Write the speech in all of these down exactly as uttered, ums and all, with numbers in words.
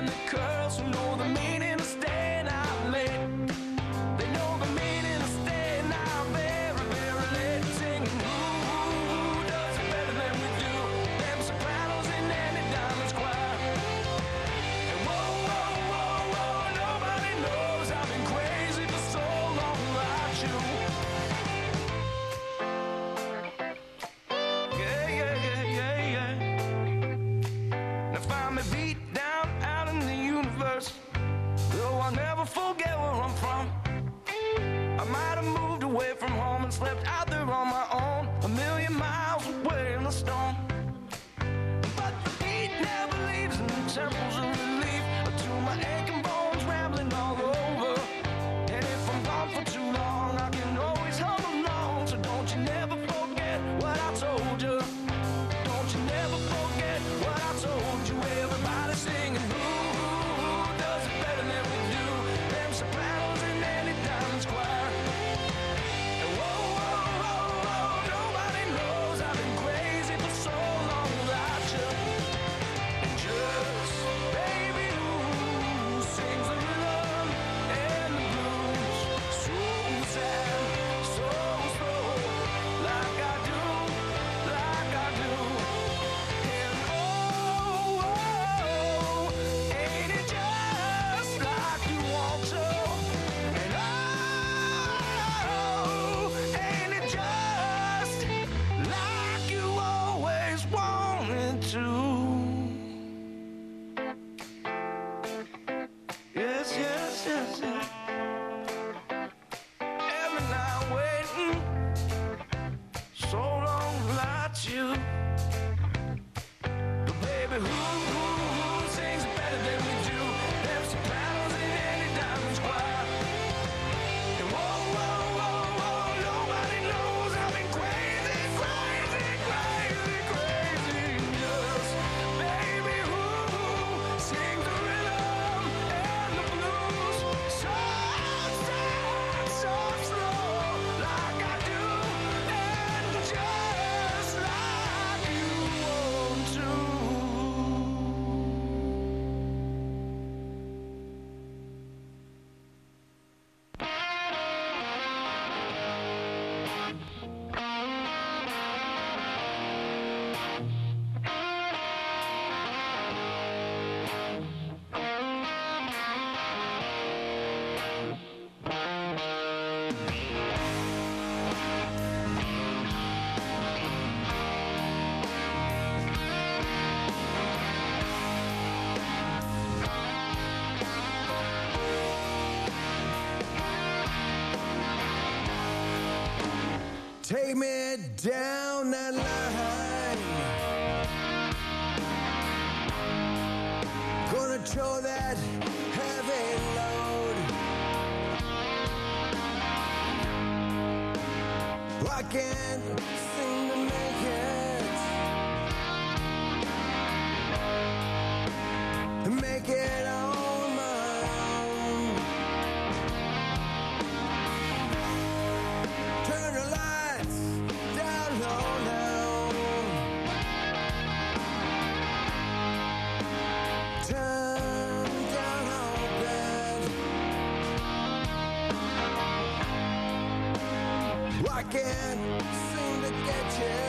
and the girls who know the meaning of staying out late. They know the meaning of staying out very, very late. Singing, who does it better than we do? Them sopranos in Andy Diamond's choir. And whoa, whoa, whoa, whoa, nobody knows I've been crazy for so long without you. Yeah, yeah, yeah, yeah, yeah. Now find me beat down out in the universe, though I'll never forget where I'm from. I might have moved away from home and slept out there on my own, a million miles away in the storm. But the beat never leaves, and the temples of relief to my aching bones rambling all over. And if I'm gone for too long, I can always hum along. So don't you never forget what I told you. Don't you never forget what I told you. Everybody singing, who does it better than we do? Them sopranos in Andy Diamond's choir. And whoa, whoa, whoa, whoa, nobody knows I've been crazy for so long without you. And just, baby, who sings the rhythm and the blues so sad, so slow, like I do, like I do. And oh, oh, ain't it just like you want to? And oh, ain't it just like you always wanted to? Yes, yes, yes, yes. Every night waiting so long without you. But baby, who, who, who sings it better than we do? Them sopranos in Andy Diamond's choir. And whoa, whoa, whoa, whoa, nobody knows I've been crazy, crazy, crazy, crazy. Just, baby, who, who sings the rhythm and the blues so sad, so slow, like I do, and just like you want to. Take me down that line. Gonna throw that heavy load. I can't seem to make it, make it on my own. Turn the lights down low now. Turn down our bed. I can't seem to get you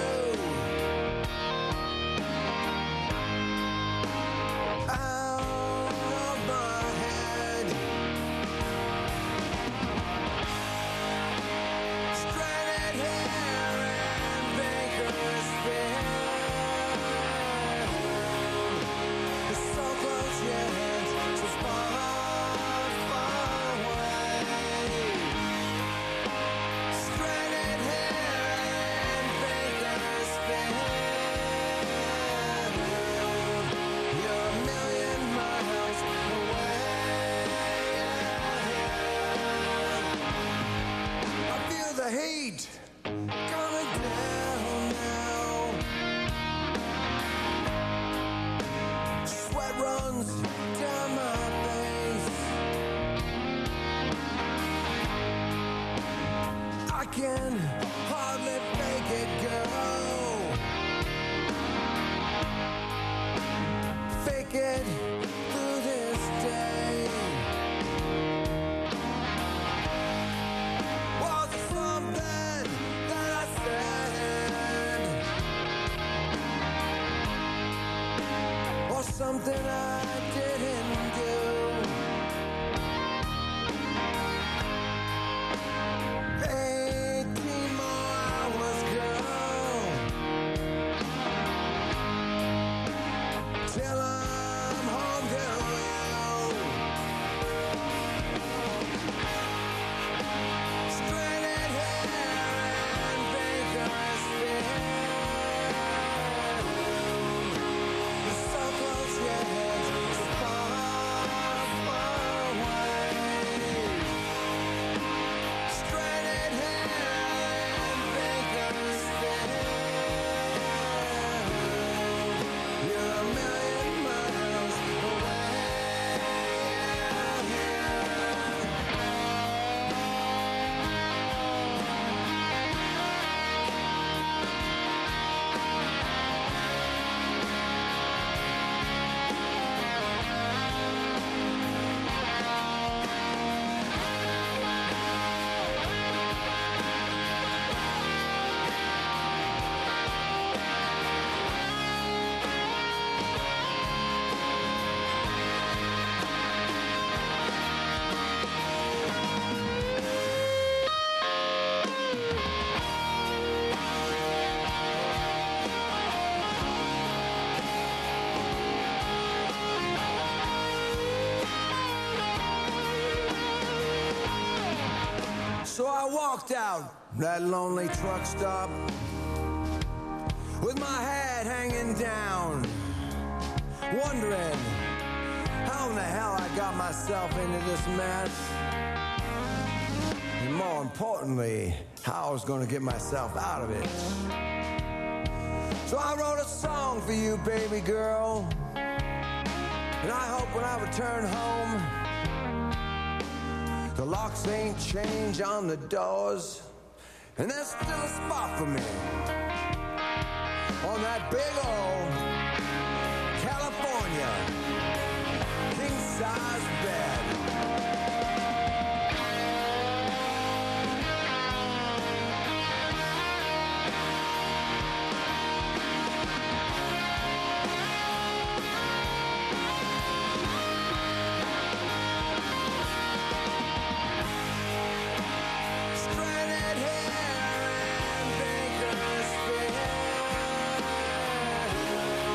out of my head. Stranded here in Bakersfield. It's so close yet so far, far away. Stranded here in Bakersfield. You're a million miles away. I feel the heat coming down now. Sweat runs down my face. I can hardly make it, girl. Fake it through this something I didn't do. Eighteen more hours, girl, till I'm home to you. Straightened hair and vigorous feel. So close yet so far, far away. Straightened hair and vigorous feel. You're a million miles away. So I walked out that lonely truck stop with my head hanging down, wondering how in the hell I got myself into this mess, and more importantly, how I was going to get myself out of it. So I wrote a song for you, baby girl, and I hope when I return home the locks ain't changed on the doors, and there's still a spot for me on that big old California king-size bed. Straightened hair and vigorous feel.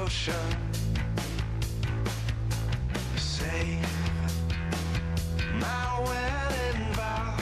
ocean. Save my wedding vows.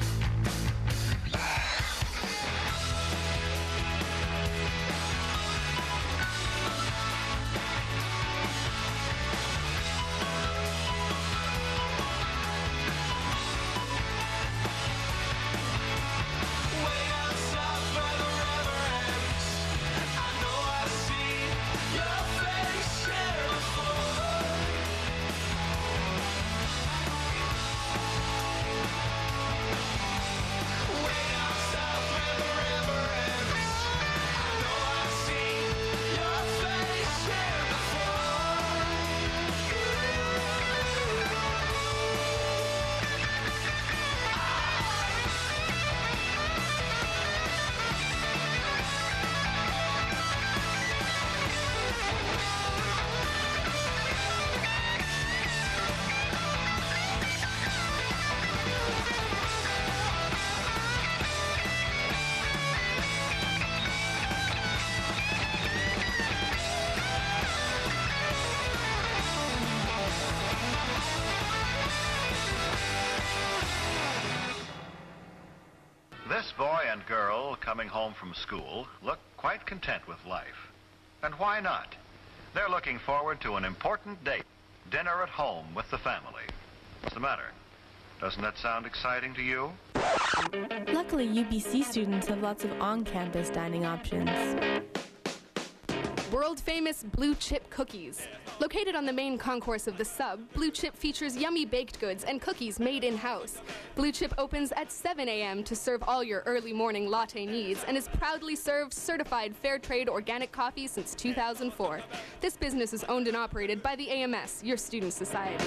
This boy and girl coming home from school look quite content with life. And why not? They're looking forward to an important date, dinner at home with the family. What's the matter? Doesn't that sound exciting to you? Luckily, U B C students have lots of on-campus dining options. World-famous Blue Chip cookies. Located on the main concourse of the Sub, Blue Chip features yummy baked goods and cookies made in-house. Blue Chip opens at seven a.m. to serve all your early morning latte needs and is proudly served certified fair trade organic coffee since two thousand four. This business is owned and operated by the A M S, your student society.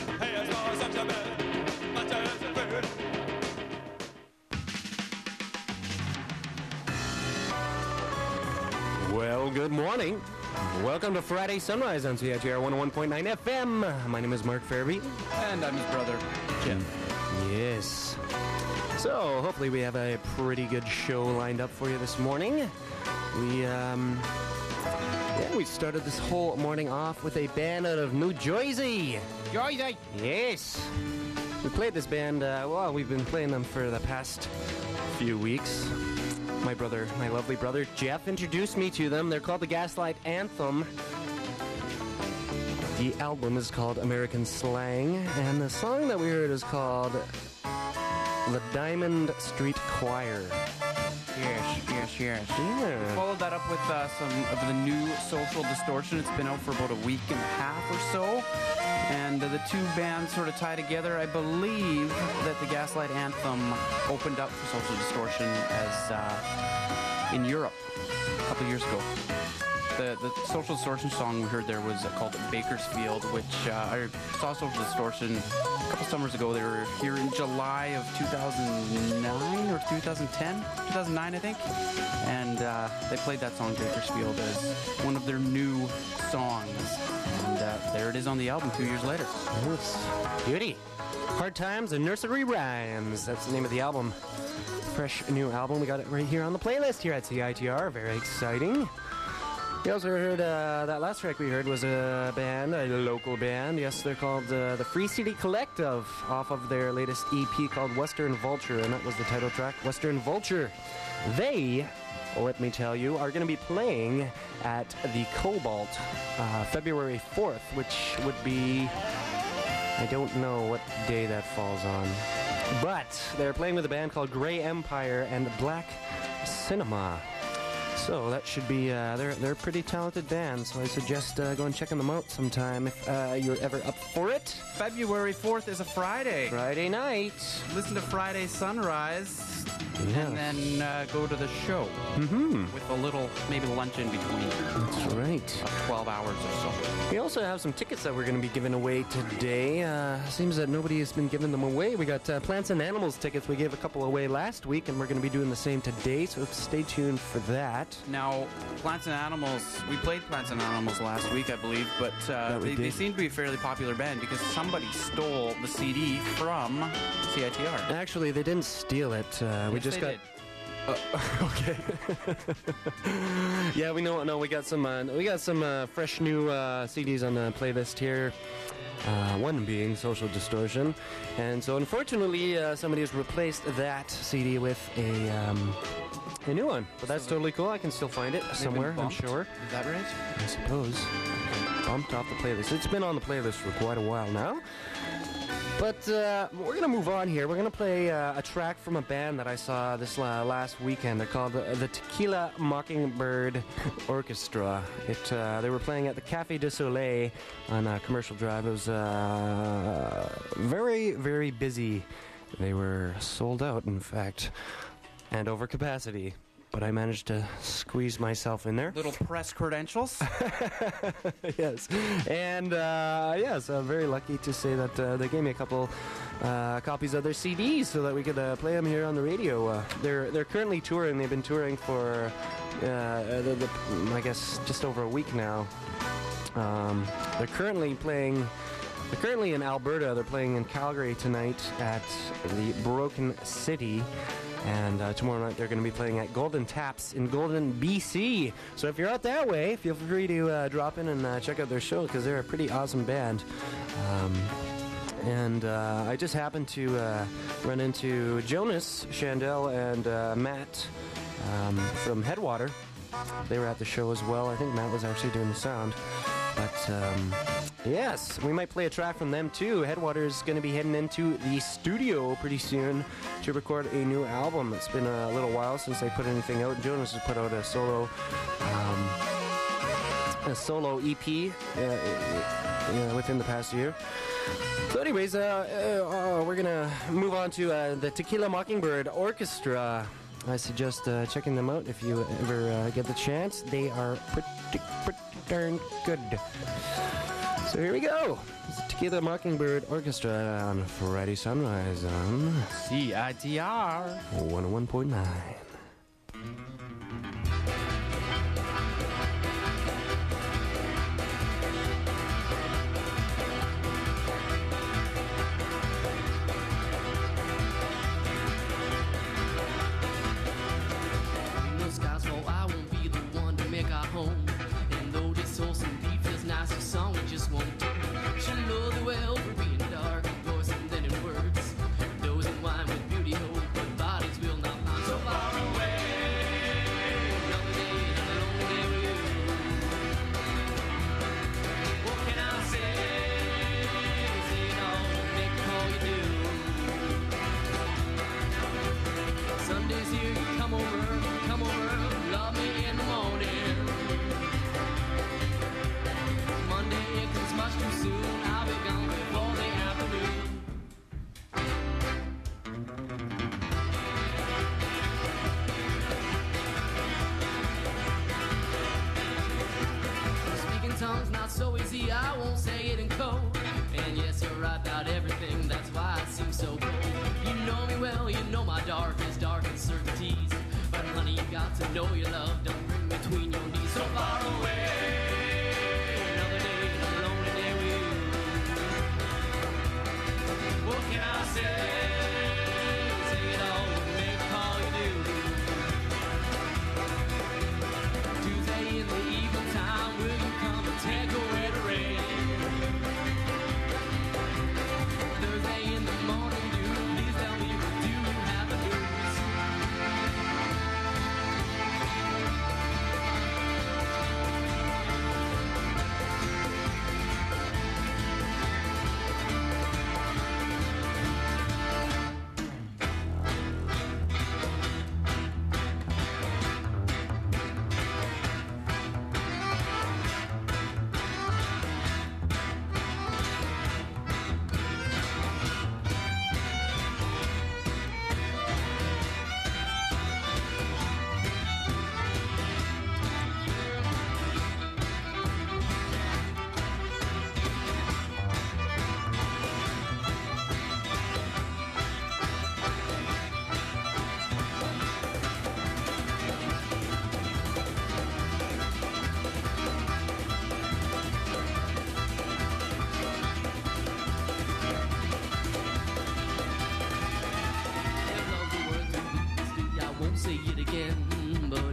Well, good morning. Welcome to Friday Sunrise on C I T R one oh one point nine F M. My name is Mark Fairby. And I'm his brother, Jim. Yes. So, hopefully we have a pretty good show lined up for you this morning. We, um... Yeah, we started this whole morning off with a band out of New Jersey. Jersey! Yes. We played this band, uh, well, we've been playing them for the past few weeks. My brother, my lovely brother, Jeff, introduced me to them. They're called the Gaslight Anthem. The album is called American Slang, and the song that we heard is called The Diamond Street Choir. Yes, yes, yes. Yeah. Followed that up with uh, some of the new Social Distortion. It's been out for about a week and a half or so. And uh, the two bands sort of tie together. I believe that the Gaslight Anthem opened up for Social Distortion as uh, in Europe a couple of years ago. The, the Social Distortion song we heard there was uh, called Bakersfield, which uh, I saw Social Distortion a couple summers ago. They were here in July of two thousand nine or two thousand ten, two thousand nine I think, and uh, they played that song Bakersfield as one of their new songs, and uh, there it is on the album two years later. Yes. Beauty. Hard Times and Nursery Rhymes. That's the name of the album. Fresh new album. We got it right here on the playlist here at C I T R. Very exciting. We also heard, uh, that last track we heard was a band, a local band. Yes, they're called uh, the Free City Collective, off of their latest E P called Western Vulture, and that was the title track, Western Vulture. They, let me tell you, are going to be playing at the Cobalt uh, February fourth, which would be, I don't know what day that falls on. But they're playing with a band called Grey Empire and Black Cinema. So that should be, uh, they're, they're a pretty talented band, so I suggest uh, go and checking them out sometime if uh, you're ever up for it. February fourth is a Friday. Friday night. Listen to Friday Sunrise. Yeah. And then uh, go to the show Mm-hmm. with a little, maybe lunch in between. That's right. About twelve hours or so. We also have some tickets that we're going to be giving away today. Uh, seems that nobody has been giving them away. We got uh, Plants and Animals tickets. We gave a couple away last week, and we're going to be doing the same today, so stay tuned for that. Now, Plants and Animals, we played Plants and Animals last week, I believe, but uh, we they, did. they seem to be a fairly popular band because somebody stole the C D from C I T R. Actually, they didn't steal it. Uh, we Yes, just they got... did. Uh, okay. Yeah, we know. No, we got some. Uh, we got some uh, fresh new uh, C Ds on the playlist here. Uh, one being Social Distortion, and so unfortunately, uh, somebody has replaced that C D with a um, a new one. But that's totally cool. I can still find it somewhere, I'm sure. Is that right? I suppose. Bumped off the playlist. It's been on the playlist for quite a while now. But uh, we're going to move on here. We're going to play uh, a track from a band that I saw this uh, last weekend. They're called the, the Tequila Mockingbird Orchestra. It uh, They were playing at the Café du Soleil on uh, Commercial Drive. It was uh, very, very busy. They were sold out, in fact, and over capacity. But I managed to squeeze myself in there. Little press credentials. Yes. And, uh, yes, I'm very lucky to say that uh, they gave me a couple uh, copies of their C Ds so that we could uh, play them here on the radio. Uh, they're they're currently touring. They've been touring for, uh, the, the, I guess, just over a week now. Um, they're currently playing... They're currently in Alberta. They're playing in Calgary tonight at the Broken City. And uh, tomorrow night they're going to be playing at Golden Taps in Golden, B C. So if you're out that way, feel free to uh, drop in and uh, check out their show because they're a pretty awesome band. Um, and uh, I just happened to uh, run into Jonas, Chandel, and uh, Matt um, from Headwater. They were at the show as well. I think Matt was actually doing the sound. But, um, yes, we might play a track from them, too. Headwater's going to be heading into the studio pretty soon to record a new album. It's been a little while since they put anything out. Jonas has put out a solo um, a solo E P uh, uh, within the past year. So anyways, uh, uh, uh, we're going to move on to uh, the Tequila Mockingbird Orchestra. I suggest uh, checking them out if you ever uh, get the chance. They are pretty, pretty darn good. So here we go. It's the Tequila Mockingbird Orchestra on Friday Sunrise on C I T R one oh one point nine.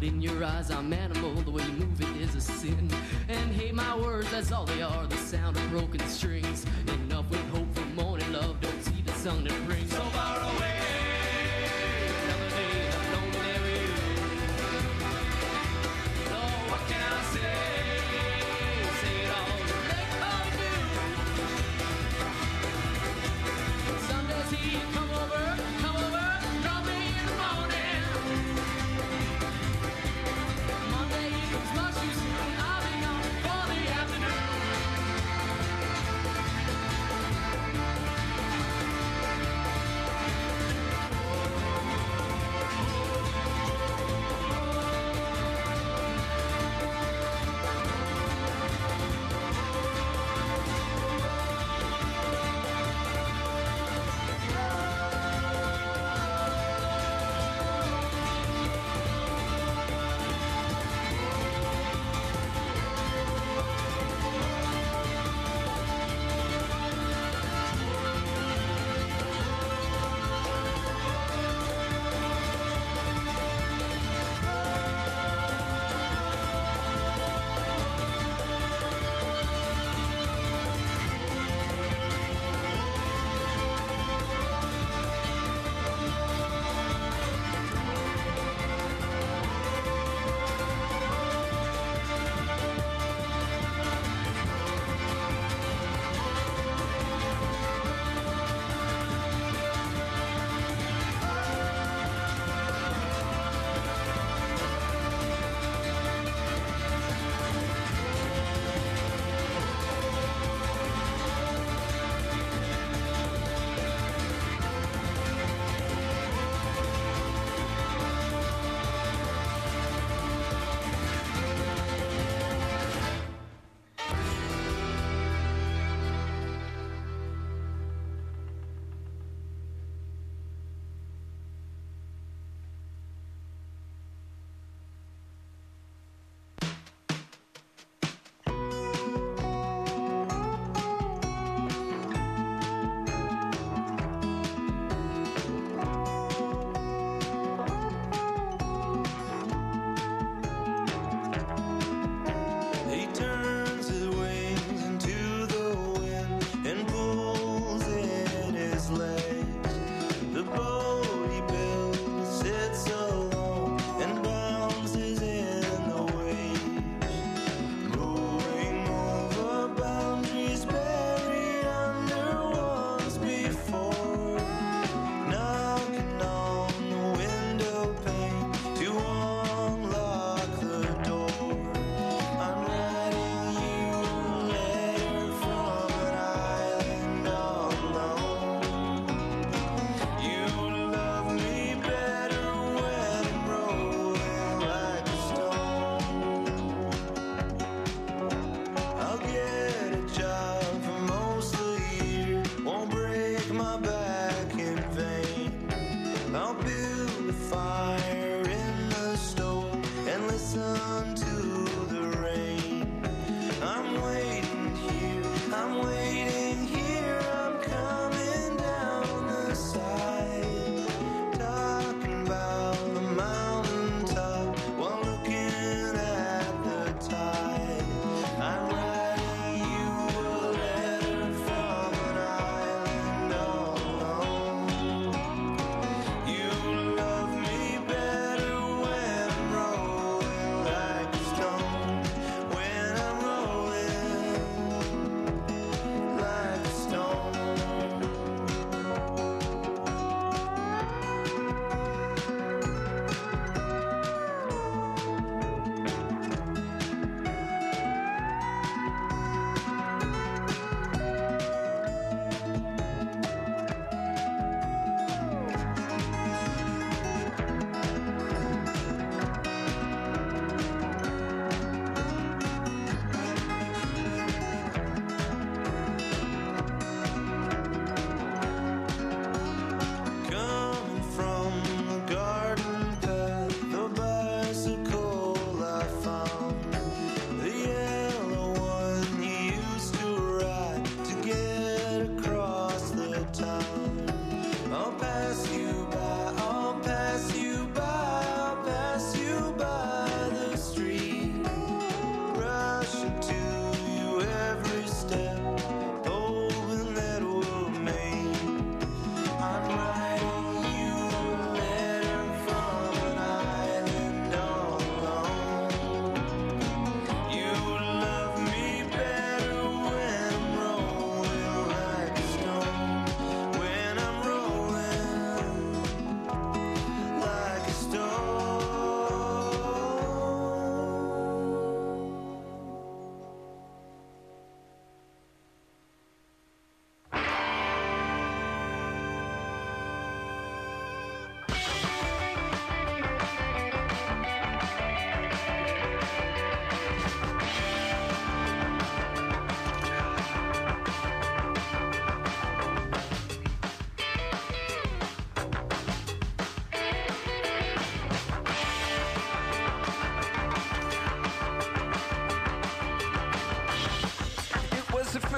In your eyes I'm animal, the way you move it is a sin. And hey, my words, that's all they are, the sound of broken strings. Enough with hope for morning love, don't see the sun that brings. So far away, another day I've known there you. Oh, what can I say? Say it all, let all do. Some days he come over, come over, drop me in the morning. Monday evening's much too soon, I'll be gone for the afternoon.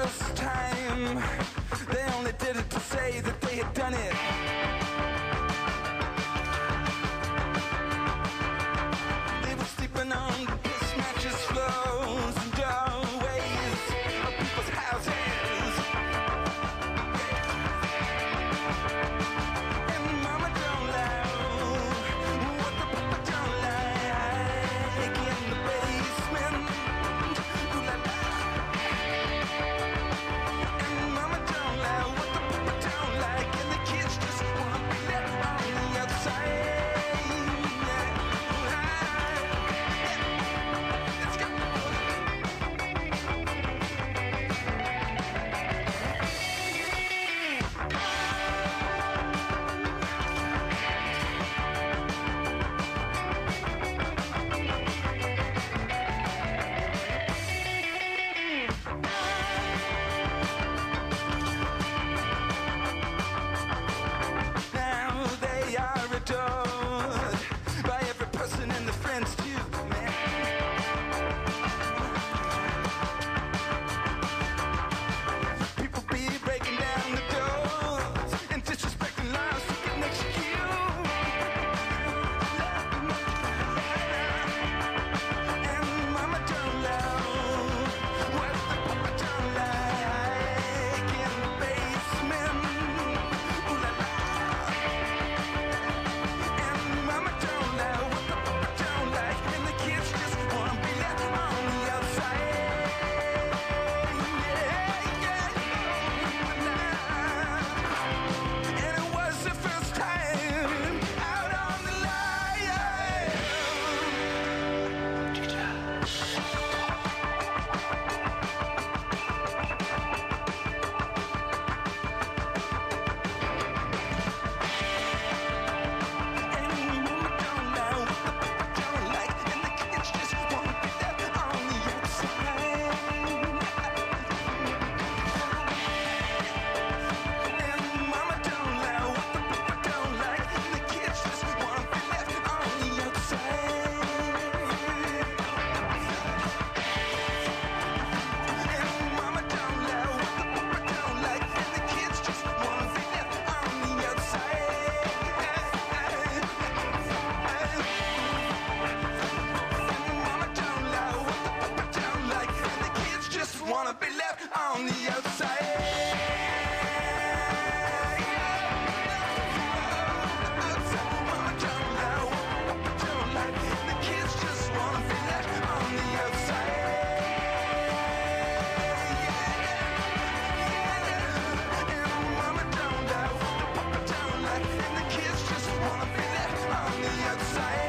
first time. They only did it to say that they had done it. They were sleeping on the mismatches, floors and doorways of people's houses. And mama don't like what the papa don't like in the basement. Ooh la la. And mama don't like what the papa don't like, and the kids just wanna be left on the outside. Let's go. Now they are adored by every person and their friends too, man. People be breaking down the doors and disrespecting lives to get next to you. And mama don't love what the papa don't like in the basement. Ooh la la. And mama don't know what the papa don't like, and the kids just wanna be left on the outside. Yeah, yeah. And it was the first time out on the line. And mama don't know what the papa don't like, and the kids just wanna be left on the outside. And mama don't know what the papa don't like, and the kids just wanna be left on the outside. And mama don't know what the papa don't like, and the kids just wanna be left on the outside. Mama don't know what the papa don't like, and the kids just wanna be left on the outside. Mama don't know what the papa don't like, and the kids just wanna be left on the outside. And mama don't know what the papa don't like, and the kids just wanna be left on the outside.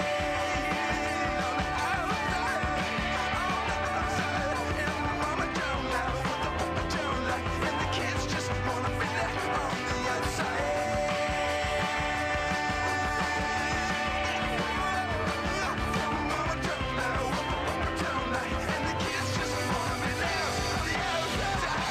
And mama don't know what the papa don't like, and the kids just wanna be left on the outside. Mama don't know what the papa don't like, and the kids just wanna be left on the outside.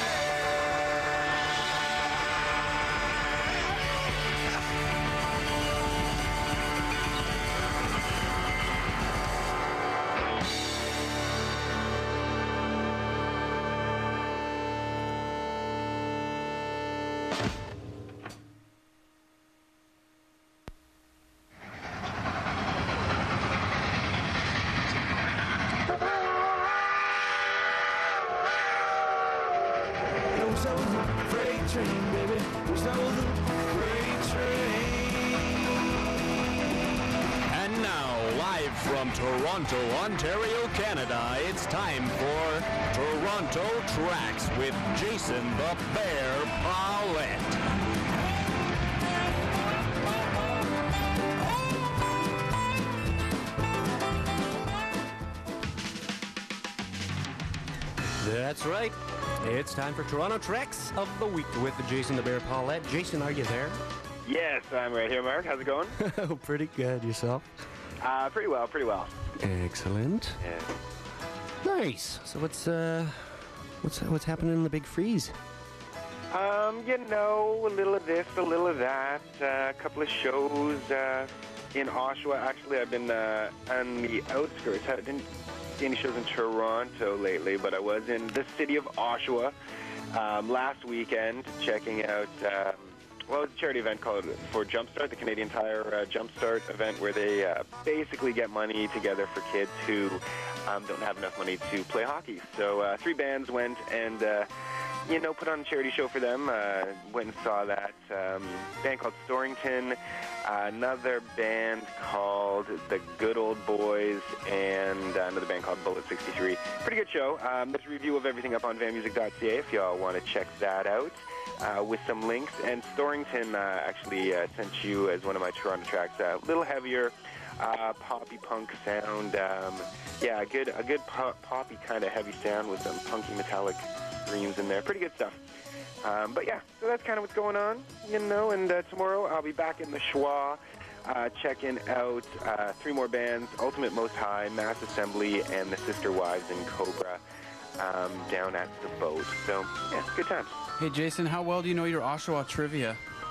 Freight train, baby. We stole the freight train. And now, live from Toronto, Ontario, Canada, it's time for Toronto Tracks with Jason the Bear Paulette. That's right. It's time for Toronto Treks of the Week with Jason the Bear Paulette. Jason, are you there? Yes, I'm right here, Mark. How's it going? Oh, pretty good. Yourself? Uh, pretty well, pretty well. Excellent. Yeah. Nice. So what's uh, what's what's happening in the Big Freeze? Um, you know, a little of this, a little of that, uh, a couple of shows, uh, in Oshawa. Actually, I've been uh, on the outskirts. I didn't see any shows in Toronto lately, but I was in the city of Oshawa um, last weekend checking out, um, well, it's a charity event called for Jumpstart, the Canadian Tire uh, Jumpstart event, where they uh, basically get money together for kids who um, don't have enough money to play hockey. So uh, three bands went and, uh, you know, put on a charity show for them. Uh, went and saw that. Um, band called Storrington, uh, another band called The Good Old Boys, and uh, another band called Bullet sixty-three. Pretty good show. Um, there's a review of everything up on van music dot c a if y'all want to check that out. Uh, with some links. And Storrington uh, actually uh, sent you as one of my Toronto tracks, a uh, little heavier uh, poppy punk sound. Um, yeah, a good, a good pop, poppy kind of heavy sound with some punky metallic screams in there. Pretty good stuff. Um, but yeah, so that's kind of what's going on, you know. And uh, tomorrow I'll be back in the Schwa, uh, checking out uh, three more bands: Ultimate Most High, Mass Assembly, and the Sister Wives in Cobra. Um, down at the boat. So, yeah, good times. Hey, Jason, how well do you know your Oshawa trivia?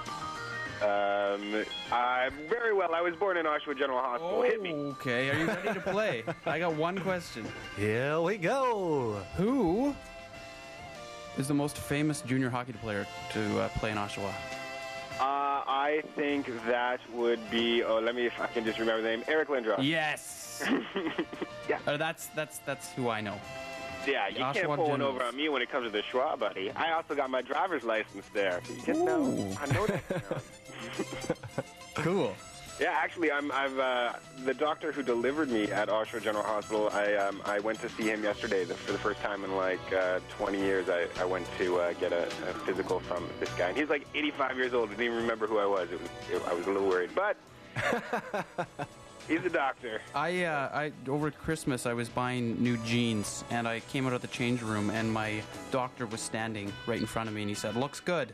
Um, uh, very well. I was born in Oshawa General Hospital. Oh, Hit me. Okay, are you ready to play? I got one question. Here we go. Who is the most famous junior hockey player to uh, play in Oshawa? Uh, I think that would be, oh, let me, if I can just remember the name, Eric Lindros. Yes. Yeah. Uh, that's, that's, that's who I know. Yeah, you Oshawa can't pull one Generals. over on me when it comes to the Schwa, buddy. I also got my driver's license there. So you just know, I know that sound. Cool. Yeah, actually, I'm, I've uh, the doctor who delivered me at Oshawa General Hospital. I um, I went to see him yesterday the, for the first time in like uh, twenty years. I, I went to uh, get a, a physical from this guy, and he's like eighty-five years old. Didn't even remember who I was. It was it, I was a little worried, but he's a doctor. I, uh, I over Christmas I was buying new jeans, and I came out of the change room, and my doctor was standing right in front of me, and he said, "Looks good."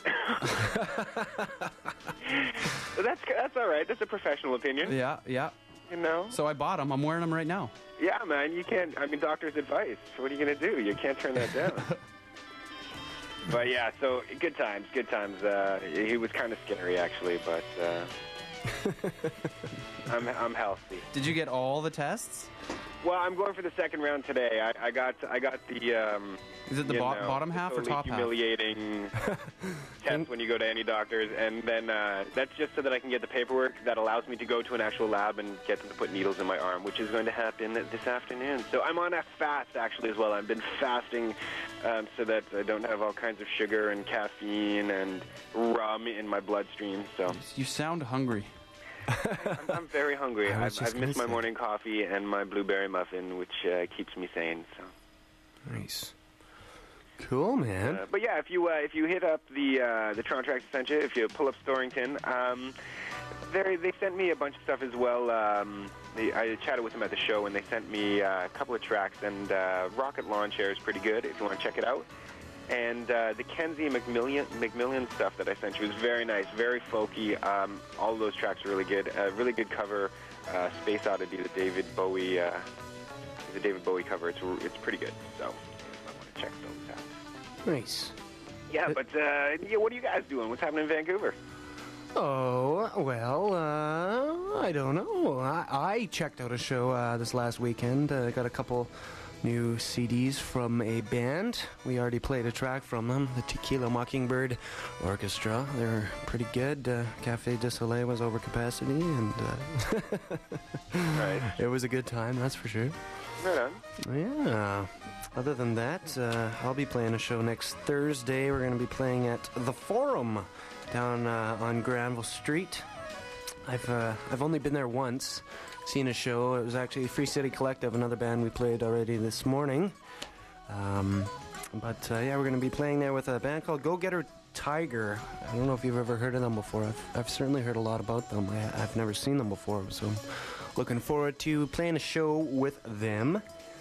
That's that's all right. That's a professional opinion. Yeah, yeah. You know. So I bought them. I'm wearing them right now. Yeah, man. You can't. I mean, doctor's advice. What are you gonna do? You can't turn that down. But yeah, so good times, good times. Uh, he was kind of scary actually, but uh, I'm I'm healthy. Did you get all the tests? Well, I'm going for the second round today. I, I got I got the. Um, Is it the you bo- know, bottom the half or totally top half? humiliating test when you go to any doctors, and then uh, that's just so that I can get the paperwork that allows me to go to an actual lab and get them to put needles in my arm, which is going to happen this afternoon. So I'm on a fast actually as well. I've been fasting um, so that I don't have all kinds of sugar and caffeine and rum in my bloodstream. So You sound hungry. I'm, I'm very hungry. I I've, was just I've missed gonna my say. morning coffee and my blueberry muffin, which uh, keeps me sane. So. Nice. Cool, man. Uh, but yeah, if you uh, if you hit up the uh, the Toronto Tracks Center, if you pull up Storrington, um, they they sent me a bunch of stuff as well. Um, they, I chatted with them at the show, and they sent me uh, a couple of tracks. And uh, Rocket Lawn Chair is pretty good if you want to check it out. And uh, the Kenzie McMillian McMillian stuff that I sent you is very nice, very folky. Um, all of those tracks are really good. Uh, really good cover, uh, Space Oddity, the David Bowie, uh, the David Bowie cover. It's it's pretty good. So I want to check those out. Nice. Yeah, but uh, yeah, what are you guys doing? What's happening in Vancouver? Oh, well, uh, I don't know. I, I checked out a show uh, this last weekend. I uh, got a couple new C Ds from a band. We already played a track from them, the Tequila Mockingbird Orchestra. They're pretty good. Uh, Cafe du Soleil was over capacity, and uh, Right. it was a good time, that's for sure. Right on. Yeah. Other than that, uh, I'll be playing a show next Thursday. We're going to be playing at The Forum down uh, on Granville Street. I've uh, I've only been there once, seen a show. It was actually Free City Collective, another band we played already this morning. Um, but uh, yeah, we're going to be playing there with a band called Go Getter Tiger. I don't know if you've ever heard of them before. I've, I've certainly heard a lot about them. I, I've never seen them before, so I'm looking forward to playing a show with them.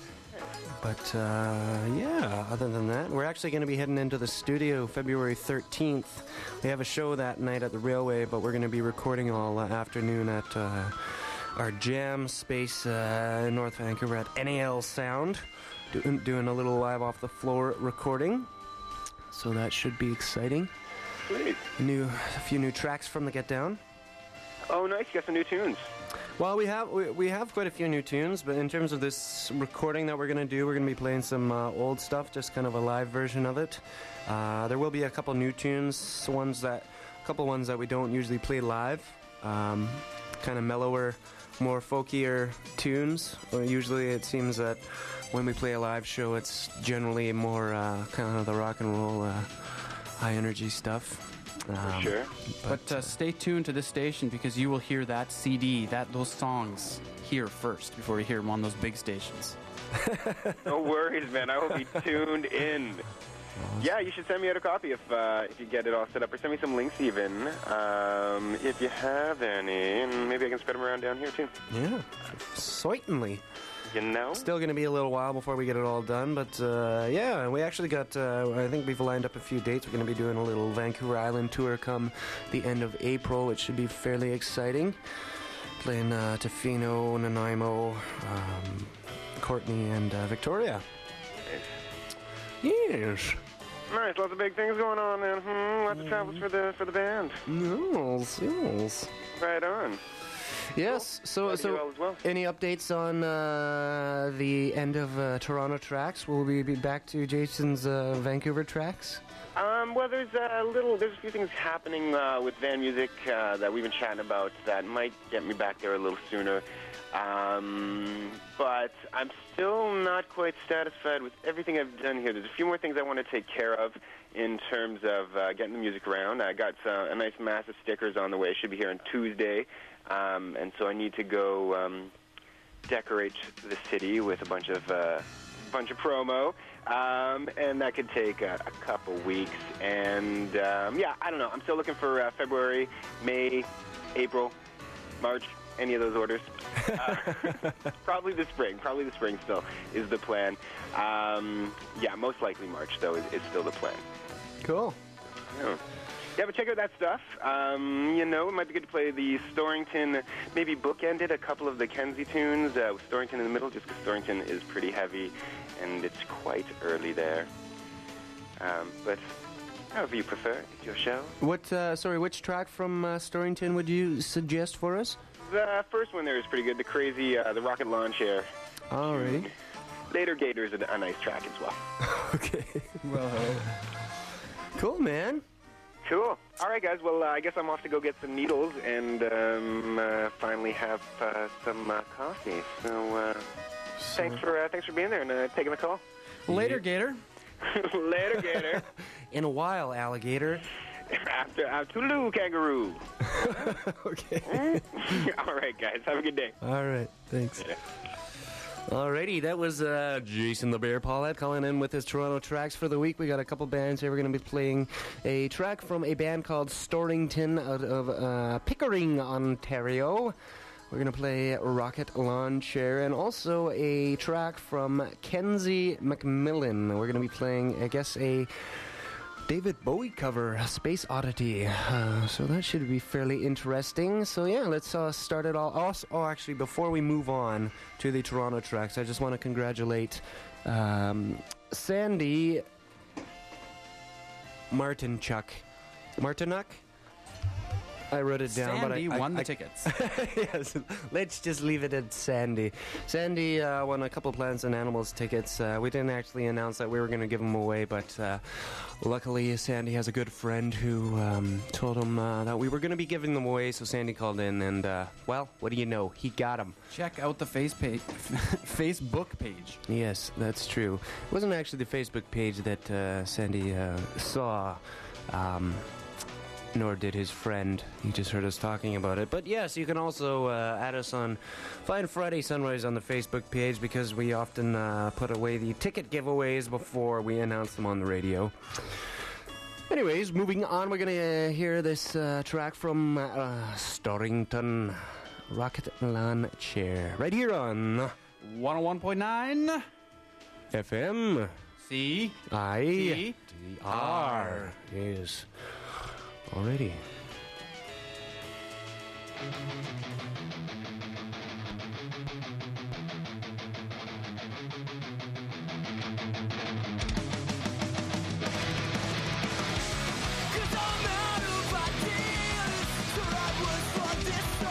But, uh, yeah, other than that, we're actually going to be heading into the studio February thirteenth. We have a show that night at the Railway, but we're going to be recording all uh, afternoon at uh, our jam space uh, in North Vancouver at N A L Sound, doing, doing a little live off the floor recording. So that should be exciting. Sweet. A, new, a few new tracks from the Get Down. Oh, nice. You got some new tunes. Well, we have we, we have quite a few new tunes, but in terms of this recording that we're going to do, we're going to be playing some uh, old stuff, just kind of a live version of it. Uh, there will be a couple new tunes, ones that, a couple ones that we don't usually play live, um, kind of mellower, more folkier tunes. Or usually it seems that when we play a live show, it's generally more uh, kind of the rock and roll, uh, high energy stuff. Um, sure. But, but uh, stay tuned to this station because you will hear that C D, that those songs here first before you hear them on those big stations. No worries, man. I will be tuned in. Yeah, you should send me out a copy if uh, if you get it all set up, or send me some links even, um, if you have any, and maybe I can spread them around down here too. Yeah, certainly. You know? Still going to be a little while before we get it all done, but uh, yeah, we actually got, uh, I think we've lined up a few dates. We're going to be doing a little Vancouver Island tour come the end of April, which should be fairly exciting. Playing uh, Tofino, Nanaimo, um, Courtney, and uh, Victoria. Yes. Nice, lots of big things going on, man. Hmm, lots of travels for the for the band. Yes, yes. Right on. Yes, so Glad to so do well as well. Any updates on uh, the end of uh, Toronto Tracks? Will we be back to Jason's uh, Vancouver Tracks? Um, well, there's a little, there's a few things happening uh, with Van Music uh, that we've been chatting about that might get me back there a little sooner. Um, but I'm still not quite satisfied with everything I've done here. There's a few more things I want to take care of in terms of uh, getting the music around. I got uh, a nice mass of stickers on the way. Should be here on Tuesday. Um, and so I need to go um, decorate the city with a bunch of uh, bunch of promo, um, and that could take a, a couple weeks. And um, yeah, I don't know. I'm still looking for uh, February, May, April, March, any of those orders. Uh, probably the spring. Probably the spring still is the plan. Um, yeah, most likely March though is, is still the plan. Cool. Yeah. Yeah, but check out that stuff. Um, you know, it might be good to play the Storrington, maybe bookended a couple of the Kenzie tunes uh, with Storrington in the middle, just because Storrington is pretty heavy, and it's quite early there. Um, but however you prefer, it's your show. What? Uh, sorry, which track from uh, Storrington would you suggest for us? The first one there is pretty good. The crazy, uh, the Rocket Lawn Chair. Alrighty. Later Gator's a, a nice track as well. Okay. Well. Cool, man. Cool. All right, guys. Well, uh, I guess I'm off to go get some needles and um, uh, finally have uh, some uh, coffee. So, uh, so, thanks for uh, thanks for being there and uh, taking the call. Later, Gator. Later, Gator. In a while, alligator. After after toodaloo, kangaroo. Okay. All right, guys. Have a good day. All right. Thanks. Later. Alrighty, that was uh, Jason the Bear Paulette calling in with his Toronto Tracks for the week. We got a couple bands here. We're going to be playing a track from a band called Storrington out of uh, Pickering, Ontario. We're going to play Rocket Lawn Chair, and also a track from Kenzie McMillan. We're going to be playing, I guess, a David Bowie cover, Space Oddity. Uh, so that should be fairly interesting. So yeah, let's uh, start it all. Also, oh, actually, before we move on to the Toronto Tracks, I just want to congratulate um, Sandy Martinchuk. Martinuk? I wrote it down, Sandy but I, I won I, the tickets. Yes, let's just leave it at Sandy. Sandy uh, won a couple Plants and Animals tickets. Uh, we didn't actually announce that we were going to give them away, but uh, luckily Sandy has a good friend who um, told him uh, that we were going to be giving them away, so Sandy called in, and, uh, well, what do you know? He got them. Check out the face page, Facebook page. Yes, that's true. It wasn't actually the Facebook page that uh, Sandy uh, saw. Um... Nor did his friend. He just heard us talking about it. But yes, you can also uh, add us on Fine Friday Sunrise on the Facebook page, because we often uh, put away the ticket giveaways before we announce them on the radio. Anyways, moving on, we're going to uh, hear this uh, track from uh, Storrington, Rocket Lawn Chair, right here on one oh one point nine F M. C. I. T. R. Yes. Already. Cause I'm out of ideas, so I was for this.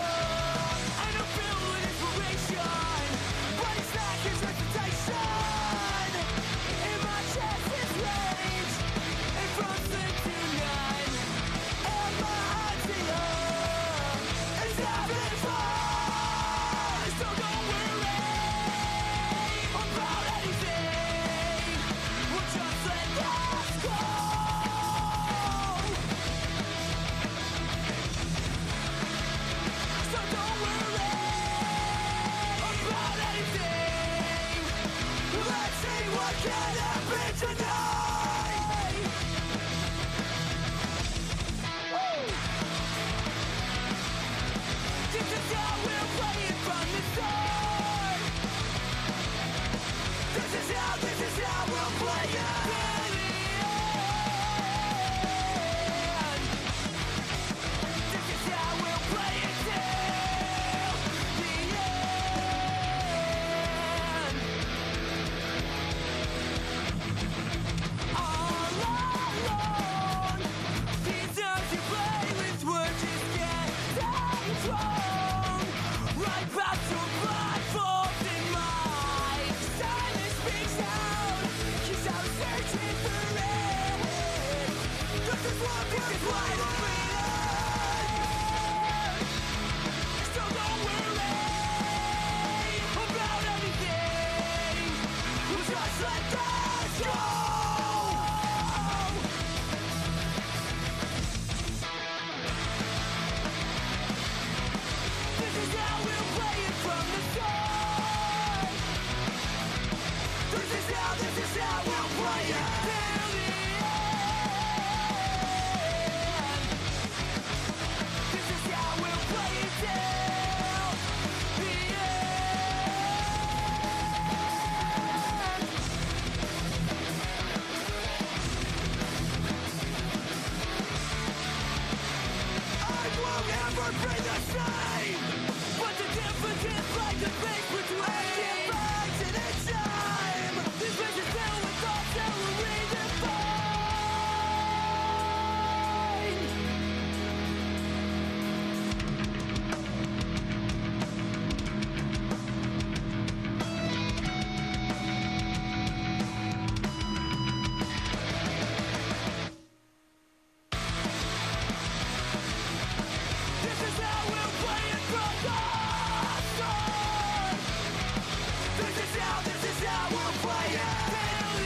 What can happen tonight? Woo! This is how we'll play it from the start. This is how, this is how we'll play it. This is how we'll play it till the end. All alone, these arms you play with words just can't control. Right back to blood falls in my silence speaks out. Cause I'm searching for it. This is what, this is why I'm breathing. So don't worry about anything. We'll just let this go. This is how we'll play it from the start. This is how, this is how we'll play it till the end. This is how we'll play it till the I won't ever be the same. But the difference is like the space between facts and in time. This place is filled with thoughts that will redefine. This is how we'll play it from the start. This is how, this is how we'll play it till the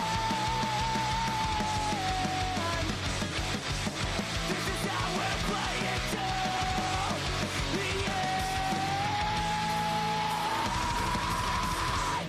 end. This is how we'll play it till the end.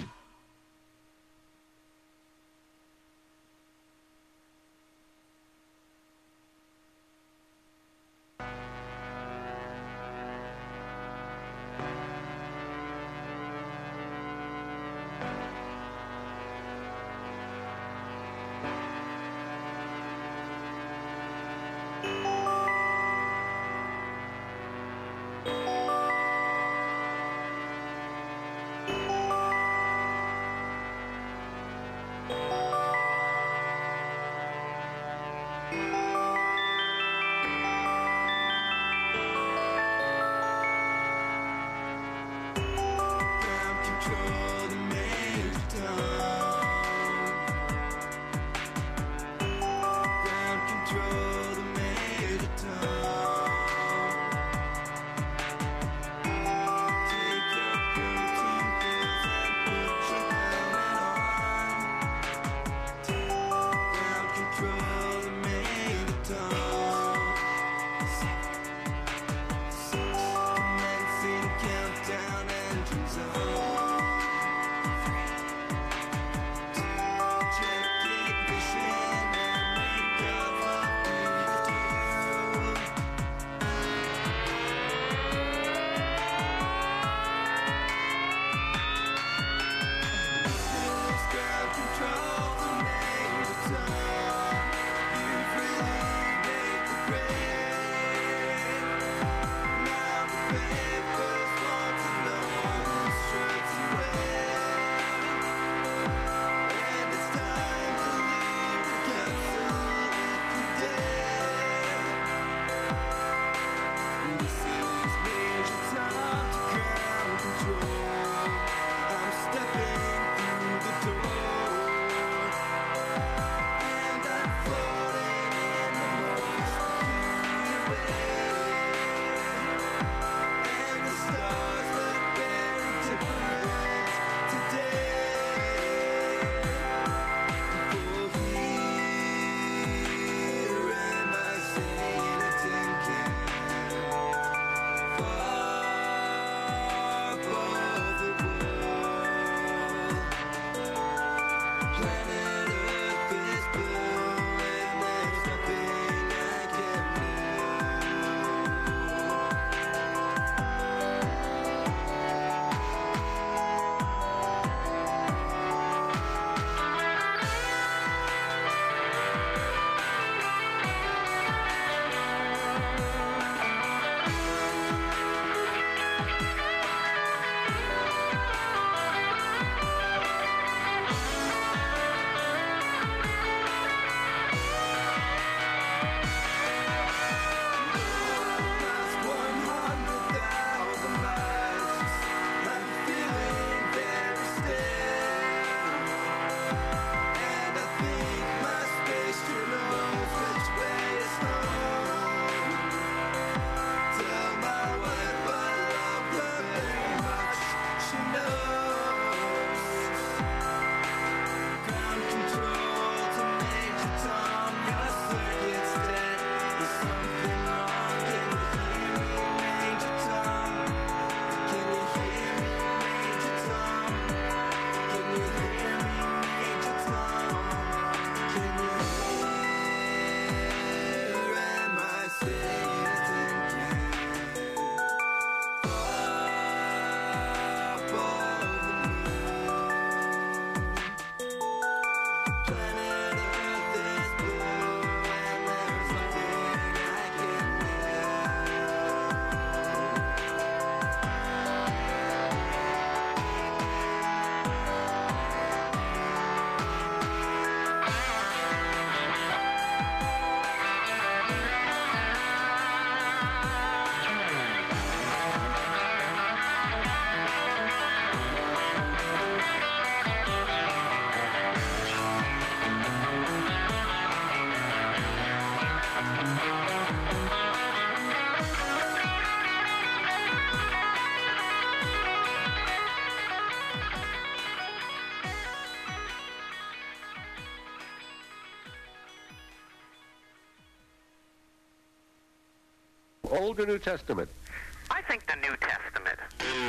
Old or New Testament? I think the New Testament.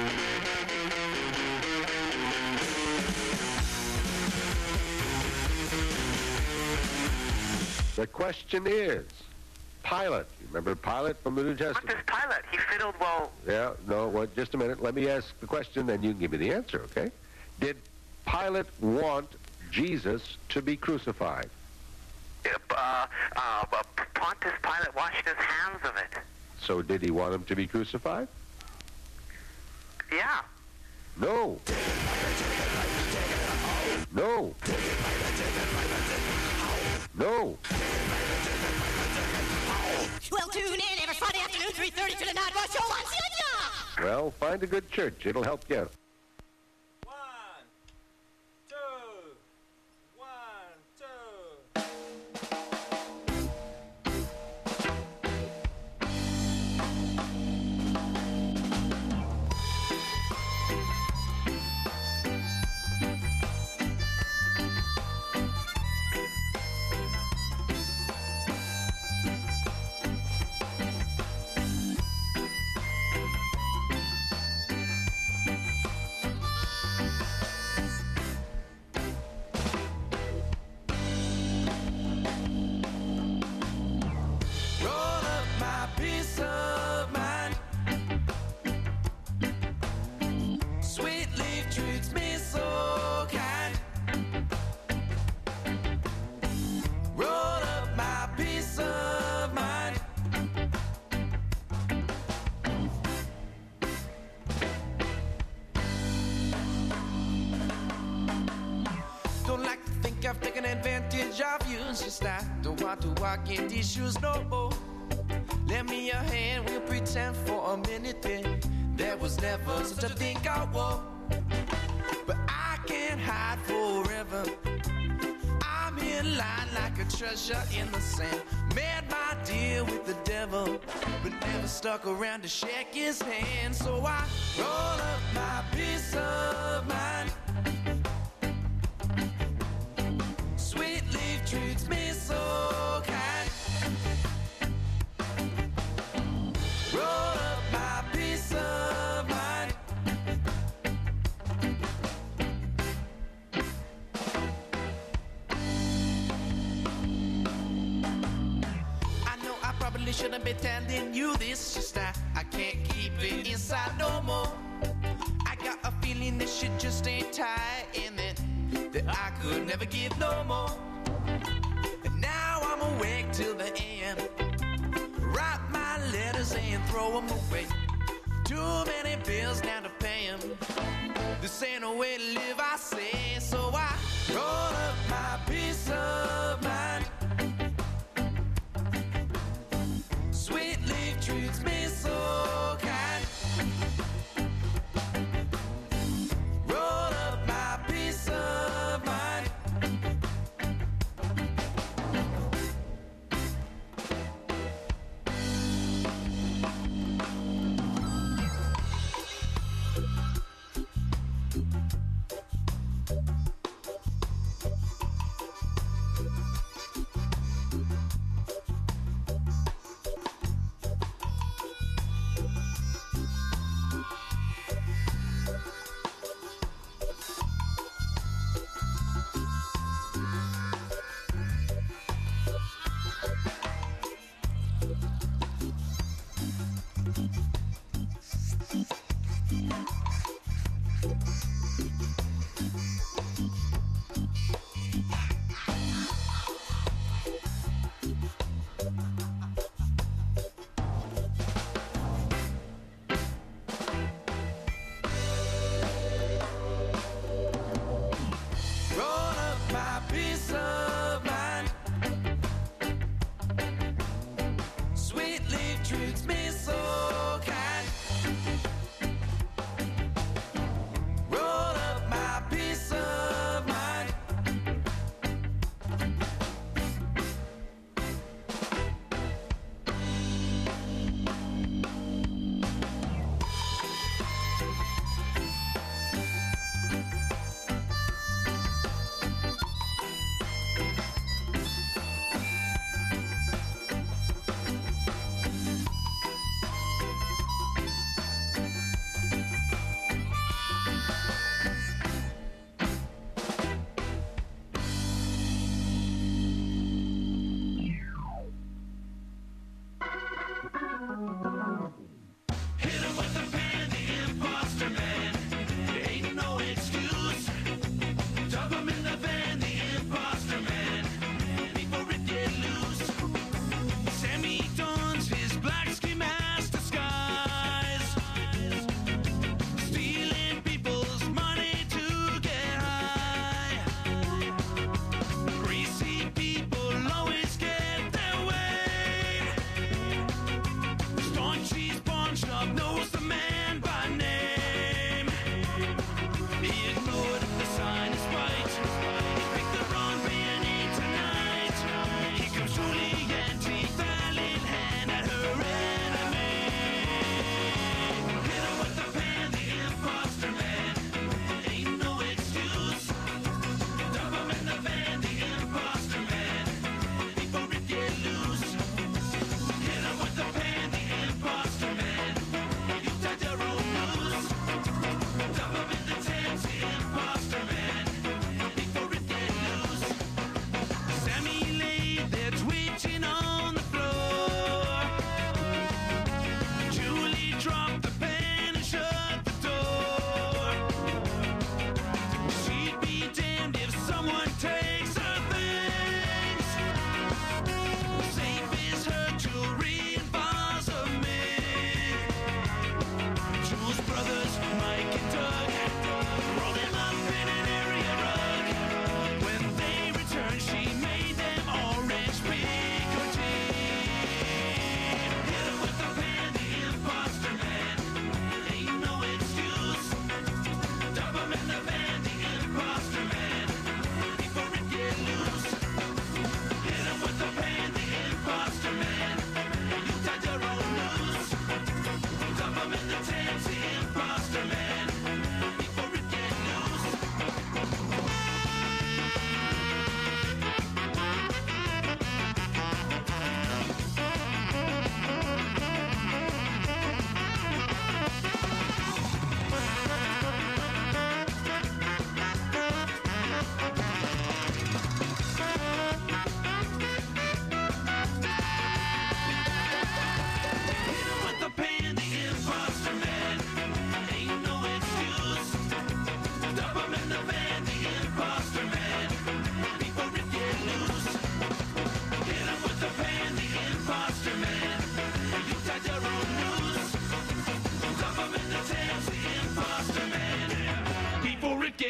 The question is, Pilate. You remember Pilate from the New Testament? What does Pilate? He fiddled well. Yeah, no, well, just a minute. Let me ask the question, then you can give me the answer, okay? Did Pilate want Jesus to be crucified? Uh, uh, uh, Pontius Pilate washed his hands of it. So did he want him to be crucified? Yeah. No. No. No. Well, tune in every Friday afternoon, three thirty to the Night Rush Show on C I T R. Well, find a good church. It'll help you out. I've taken advantage of you. Just I don't want to walk in these shoes no more. Lend me your hand, we'll pretend for a minute then there was never such a thing called war. But I can't hide forever. I'm in line like a treasure in the sand. Made my deal with the devil, but never stuck around to shake his hand. So I roll up my peace of mind. Sweet leaf treats me so kind. Roll up my peace of mind. I know I probably shouldn't be telling you this, just I, I can't keep it inside no more. I got a feeling this shit just ain't tight, and that that I could never give no more. And now I'm awake till the end. Write my letters and throw them away. Too many bills now to pay them. This ain't a way to live, I say. So I roll up my peace of mind. Sweet leaf treats me so kind. Roll up my peace of mind.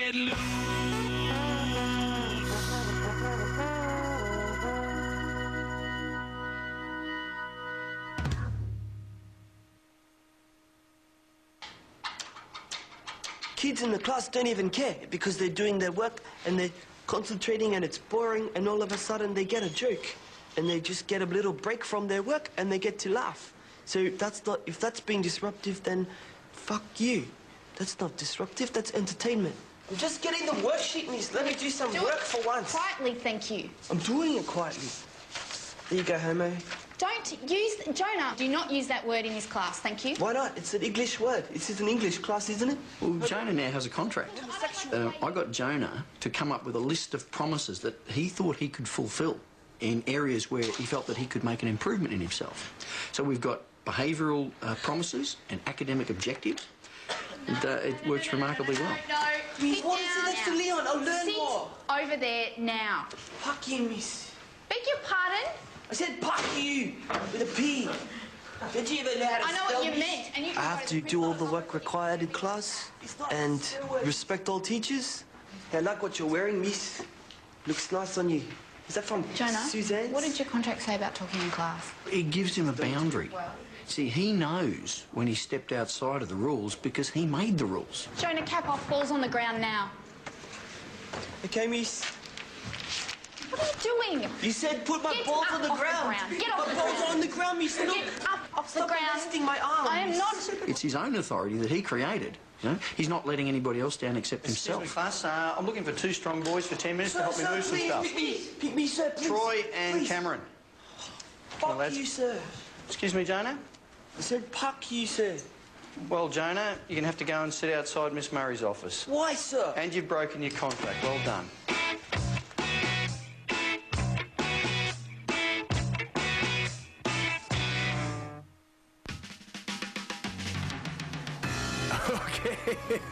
get loose. Kids in the class don't even care because they're doing their work and they're concentrating and it's boring, and all of a sudden they get a joke and they just get a little break from their work and they get to laugh. So that's not, if that's being disruptive, then fuck you. That's not disruptive, that's entertainment. I'm just getting the worksheet, miss. Let me do some do work it for once. Quietly, thank you. I'm doing it quietly. There you go, Homo. Don't use... Jonah, do not use that word in this class, thank you. Why not? It's an English word. This is an English class, isn't it? Well, Jonah now has a contract. Uh, I got Jonah to come up with a list of promises that he thought he could fulfil in areas where he felt that he could make an improvement in himself. So we've got behavioural uh, promises and academic objectives. And, uh, it works remarkably well. No, Miss, sit what is down it next to now. Leon? I'll learn sit more. over there now. Fuck you, miss. Beg your pardon? I said fuck you with a P. Did you even know how to I know spell what you miss? meant, and you I can have go to to do all the work required in class and respect all teachers. I like what you're wearing, miss. Looks nice on you. Is that from Jonah, Suzanne's? what did your contract say about talking in class? It gives him a boundary. See, he knows when he stepped outside of the rules because he made the rules. Jonah, cap off, balls on the ground now. Okay, miss. What are you doing? You said put my Get balls up on the off ground. Get off my the balls ground. are on the ground, miss. Look. Get up off the Stop ground. molesting my arm. I am miss. not... It's his own authority that he created. You know? He's not letting anybody else down except Excuse himself. me, class. Uh, I'm looking for two strong boys for ten minutes Sir, to help me sir, move some please, stuff. pick me, pick me, sir, please. Troy and Please. Cameron. Fuck lads. you, sir. Excuse me, Jonah? I said fuck you, sir. Well, Jonah, you're going to have to go and sit outside Miss Murray's office. Why, sir? And you've broken your contract. Well done. Okay.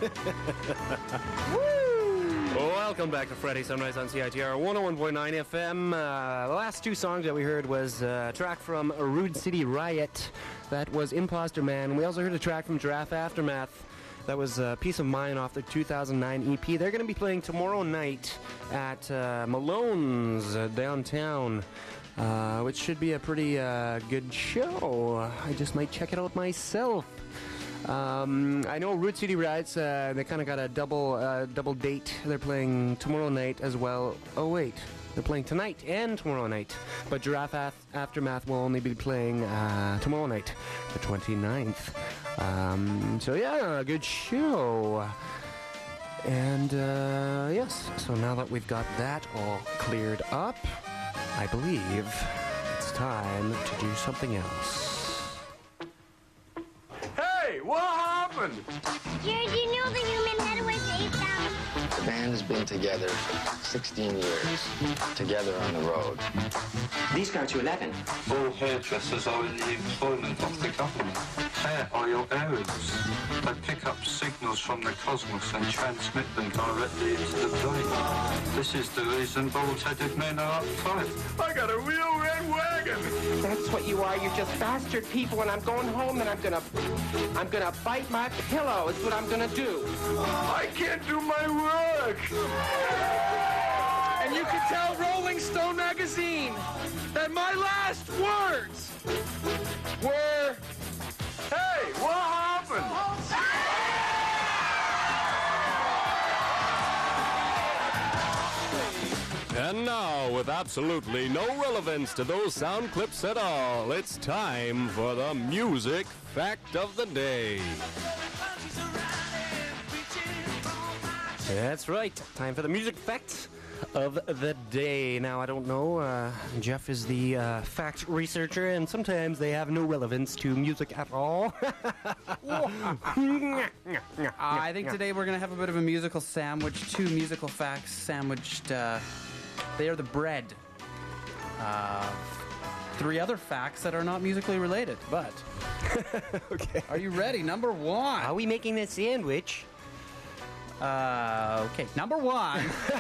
Welcome back to Friday Sunrise on C I T R one oh one point nine F M. Uh, the last two songs that we heard was uh, a track from Rude City Riot. That was Imposter Man. We also heard a track from Giraffe Aftermath. That was uh, Peace of Mind off the two thousand nine E P. They're going to be playing tomorrow night at uh, Malone's uh, downtown, uh, which should be a pretty uh, good show. I just might check it out myself. Um, I know Root City Rides, uh, they kind of got a double uh, double date. They're playing tomorrow night as well. Oh, wait. They're playing tonight and tomorrow night. But Giraffe Af- Aftermath will only be playing uh, tomorrow night, the twenty-ninth. Um, so, yeah, a good show. And, uh, yes, so now that we've got that all cleared up, I believe it's time to do something else. Hey, what happened? Jared, you know the human head was eight pounds? The band has been together sixteen years, together on the road. These go to eleven. All hairdressers are in the employment of the government. Hair are your arrows. They pick up signals from the cosmos and transmit them directly into the brain. This is the reason bald-headed men are uptight. I got a real red wagon. That's what you are. You're just bastard people, and I'm going home, and I'm gonna... I'm gonna bite my pillow. Is what I'm gonna do. I can't do my work. And you can tell Rolling Stone magazine that my last words were, hey, what happened? And now, with absolutely no relevance to those sound clips at all, it's time for the music fact of the day. That's right. Time for the music fact of the day. Now, I don't know. Uh, Jeff is the uh, fact researcher, and sometimes they have no relevance to music at all. I think today we're going to have a bit of a musical sandwich. Two musical facts sandwiched. Uh, they are the bread. Uh, three other facts that are not musically related, but... Okay. Are you ready? Number one. Are we making this sandwich? Uh, okay, number one.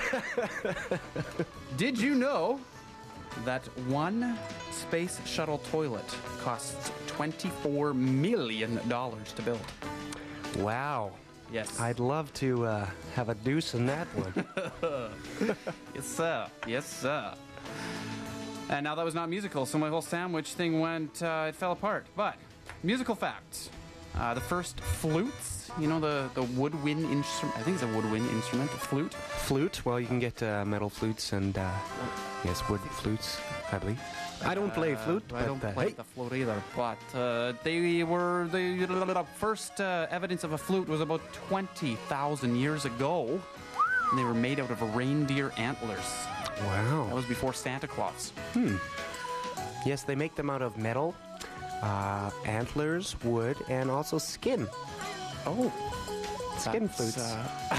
Did you know that one space shuttle toilet costs twenty-four million dollars to build? Wow. Yes. I'd love to uh, have a deuce in that one. Yes, sir. Yes, sir. And now that was not musical, so my whole sandwich thing went, uh, it fell apart. But, musical facts. Uh, the first flutes, you know, the, the woodwind instrument, I think it's a woodwind instrument, a flute. Flute? Well, you can get uh, metal flutes and, uh, yes, wood flutes, I believe. I don't play Uh, flute, I but, don't uh, play hey. the flute either. But uh, they were the first uh, evidence of a flute was about twenty thousand years ago. And they were made out of reindeer antlers. Wow. That was before Santa Claus. Hmm. Yes, they make them out of metal, uh, antlers, wood, and also skin. Oh. Skin That's, flutes. Uh...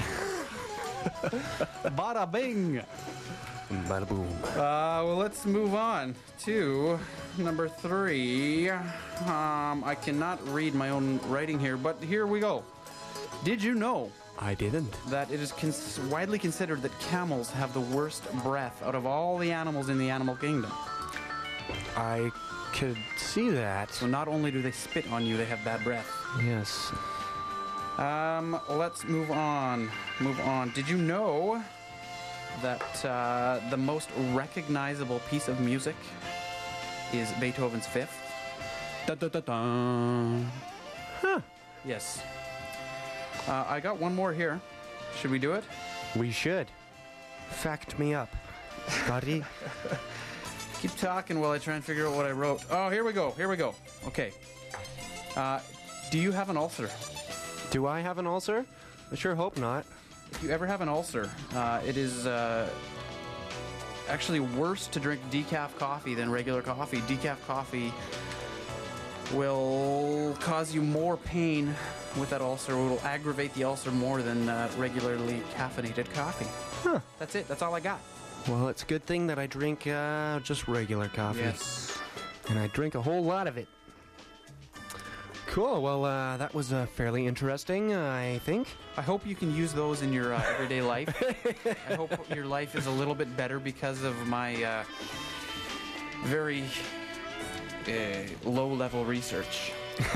Bada bing. Bada boom. Uh, well, let's move on to number three. Um, I cannot read my own writing here, but here we go. Did you know I didn't. that it is cons- widely considered that camels have the worst breath out of all the animals in the animal kingdom? I could see that. So not only do they spit on you, they have bad breath. Yes. Um, let's move on. Move on. Did you know that uh, the most recognizable piece of music is Beethoven's Fifth? Da da da da. Huh. Yes. Uh, I got one more here. Should we do it? We should. Fact me up, buddy. Keep talking while I try and figure out what I wrote. Oh, here we go. Here we go. Okay. Uh, do you have an ulcer? Do I have an ulcer? I sure hope not. If you ever have an ulcer, uh, it is uh, actually worse to drink decaf coffee than regular coffee. Decaf coffee will cause you more pain with that ulcer. It will aggravate the ulcer more than uh, regularly caffeinated coffee. Huh. That's it. That's all I got. Well, it's a good thing that I drink uh, just regular coffee. Yes. And I drink a whole lot of it. Cool. Well, uh, that was uh, fairly interesting, I think. I hope you can use those in your uh, everyday life. I hope your life is a little bit better because of my uh, very uh, low-level research.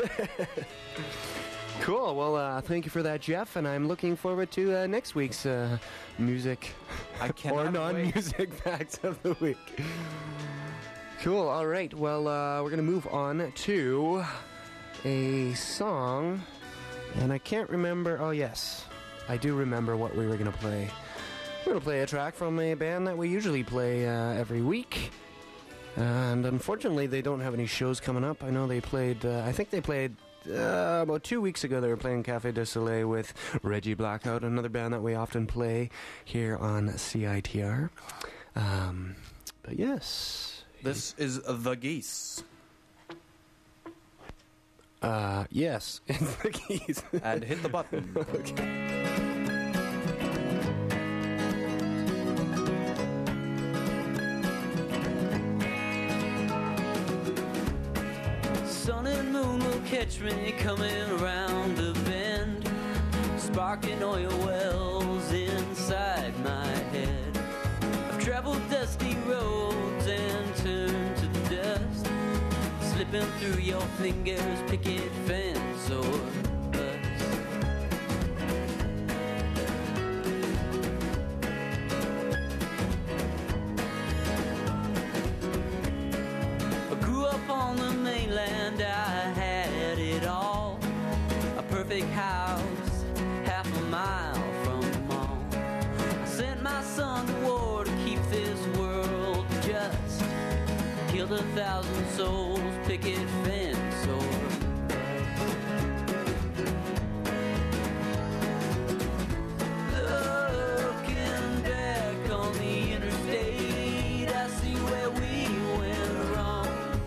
Cool. Well, uh, thank you for that, Jeff, and I'm looking forward to uh, next week's uh, music I cannot or wait. non-music facts of the week. Cool. All right. Well, uh, we're going to move on to a song, and I can't remember. Oh, yes. I do remember what we were going to play. We're going to play a track from a band that we usually play uh, every week. And unfortunately, they don't have any shows coming up. I know they played, uh, I think they played uh, about two weeks ago. They were playing Café du Soleil with Reggie Blackout, another band that we often play here on C I T R. Um, but yes. This is The Geese. Uh, yes, it's The Geese. And hit the button. Okay. Sun and moon will catch me coming around the bend, sparking oil wells inside my head. I've traveled dusty roads and turned to the dust, slipping through your fingers, picket fence or bus. I grew up on the mainland, I had it all. A perfect house, half a mile from the mall. I sent my son to war to keep this world just. Killed a thousand souls, picket fence or looking back on the interstate, I see where we went wrong.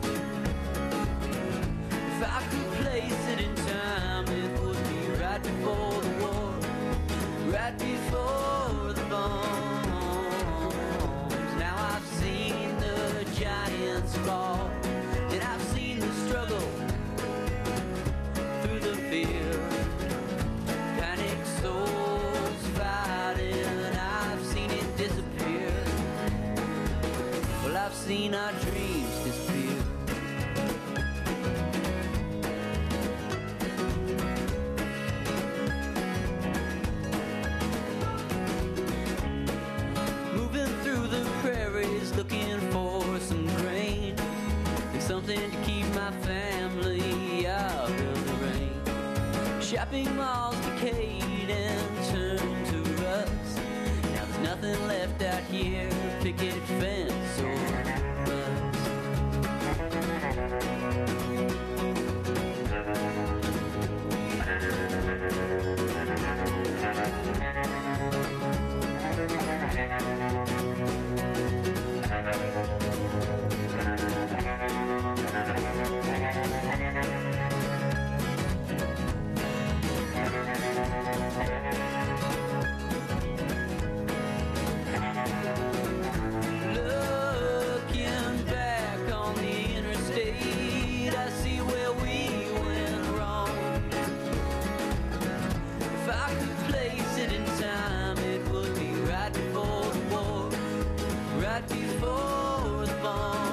If I could place it in time, it would be right before the war, right before the bombs. Now I've seen the giants fall, and I've seen the struggle through the fear. Panic souls fighting, I've seen it disappear. Well, I've seen our dreams disappear. Shopping malls decayed and turned to rust. Now there's nothing left out here, picket fence or looking back on the interstate, I see where we went wrong. If I could place it in time, it would be right before the war, right before the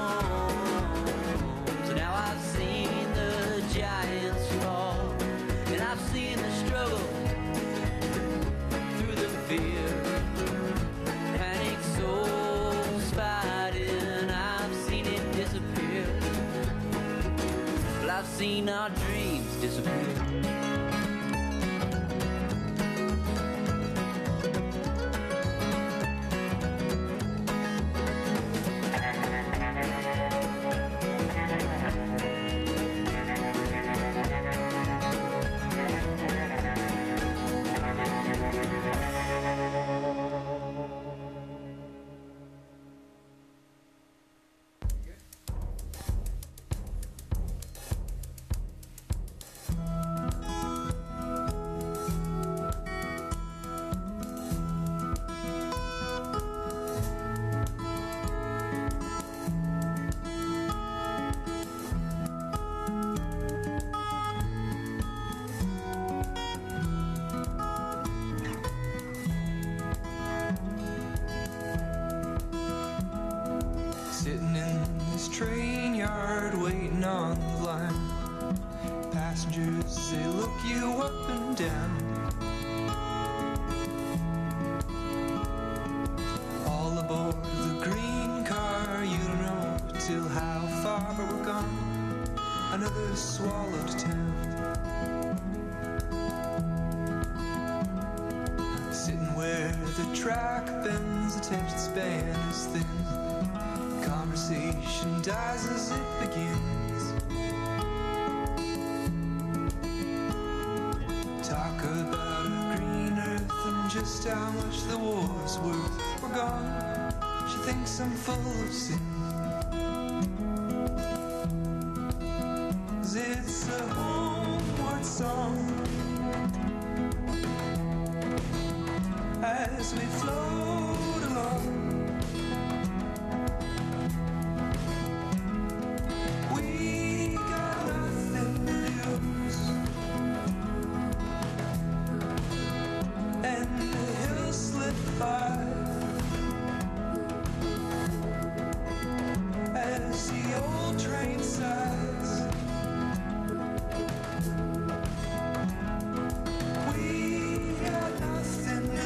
bombs. And now I've seen the giants fall, and I've seen the struggle through the fear. Panic souls fighting, I've seen it disappear. Well, I've seen our dreams disappear. Sitting in this train yard waiting on the line. Passengers, they look you up and down. All aboard the green car, you don't know till how far we're gone. Another swallowed town. Sitting where the track bends, attention span is thin. Conversation dies as it begins. Talk about a green earth and just how much the war's worth. We're gone, she thinks I'm full of sin. 'Cause it's a homeward song as we float along. As the old train sighs, we got nothing to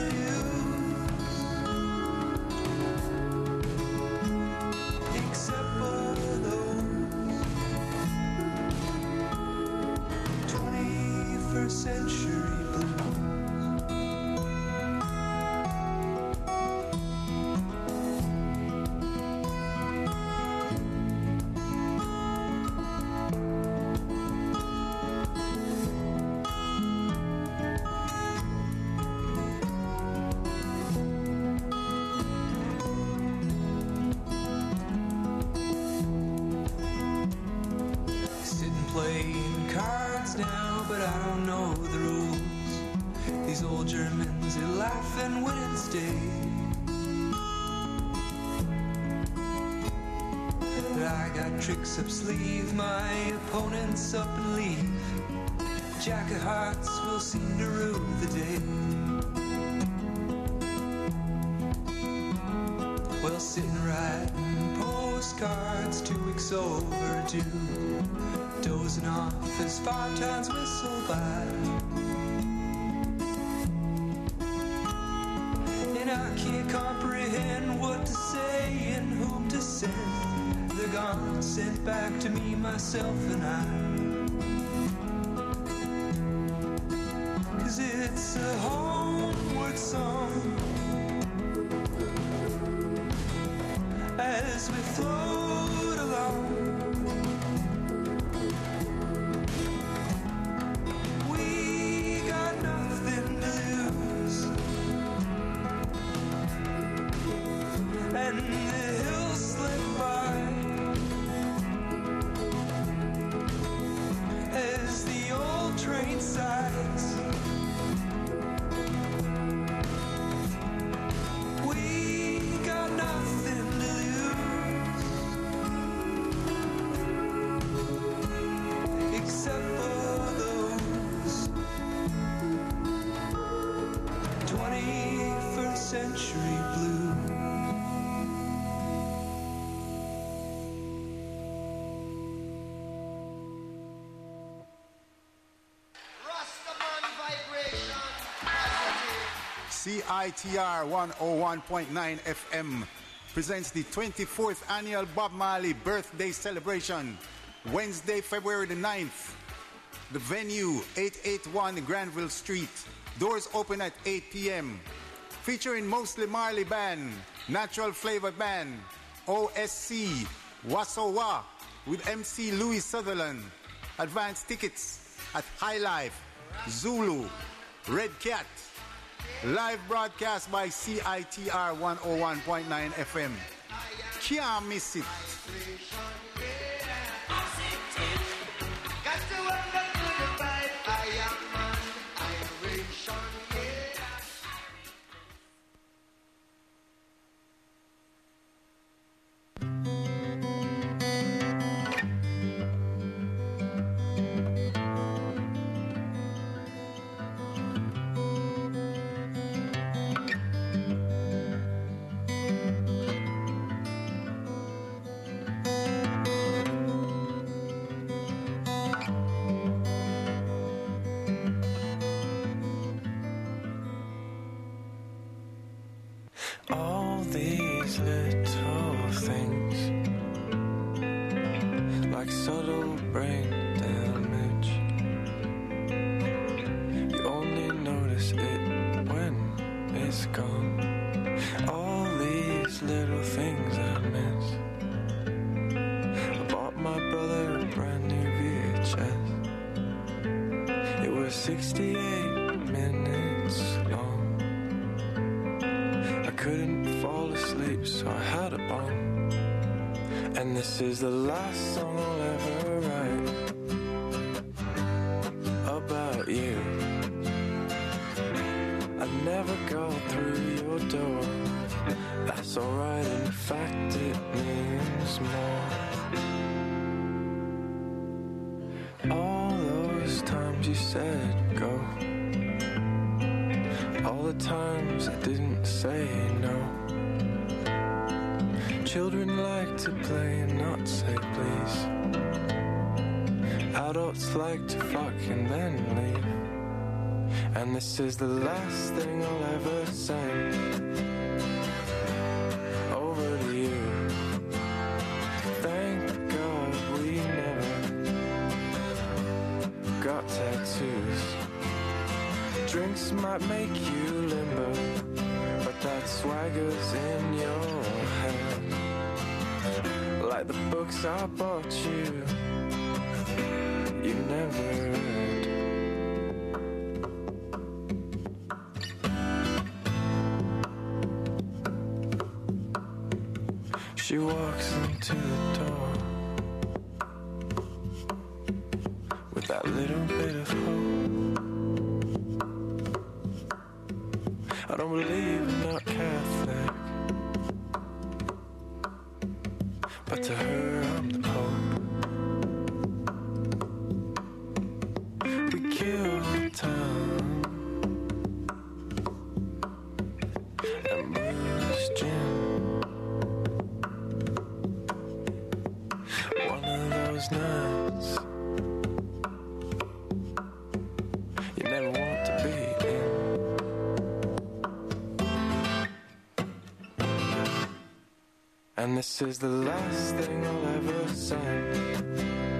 lose except for those twenty-first century blues. Playing cards now, but I don't know the rules. These old Germans, they laugh and win instead. But I got tricks up sleeve, my opponents up and leave. Jack of hearts will seem to rue the day. Well, sitting writing postcards, two weeks overdue. Dozing off as five times whistle by. And I can't comprehend what to say and whom to send. They're gone, sent back to me, myself and I. It's a homeward song as we float along. We got nothing to lose, and the hills slip by as the old train sighs. We got nothing to lose except for those twenty-first century blues. C I T R one oh one point nine F M presents the twenty-fourth annual Bob Marley birthday celebration, Wednesday, February the ninth. The venue, eight eighty-one Granville Street. Doors open at eight p.m. Featuring mostly Marley Band, Natural Flavor Band, O S C, Wasowa with M C Louis Sutherland. Advance tickets at High Life, Zulu, Red Cat. Live broadcast by C I T R one oh one point nine F M. Can't miss it. All these little things, like subtle brain damage, you only notice it when it's gone. All these little things I miss. I bought my brother a brand new V H S. It was sixty-eight minutes long. Couldn't fall asleep, so I had a bomb. And this is the last song I'll ever write about you. I never go through your door. That's alright, in fact it means more. All those times you said go, all the times I didn't say no. Children like to play and not say please. Adults like to fuck and then leave. And this is the last thing I'll ever say over to you. Thank God we never got tattoos. Drinks might make you limber, but that swagger's in your head. Like the books I bought you, you never read. She walks into the door with that little bit of hope. I don't believe I'm not Catholic, but to her I'm the Pope. We kill time and booze gin. One of those nights you never want to be in. And this is the last thing I'll ever say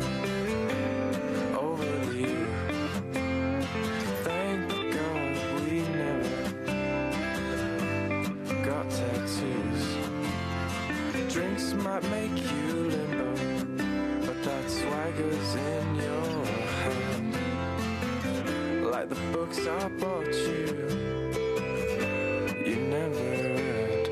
over to you. Thank God we drinks might make you limber, but that swagger's in your hand. Like the books I bought you, you never read.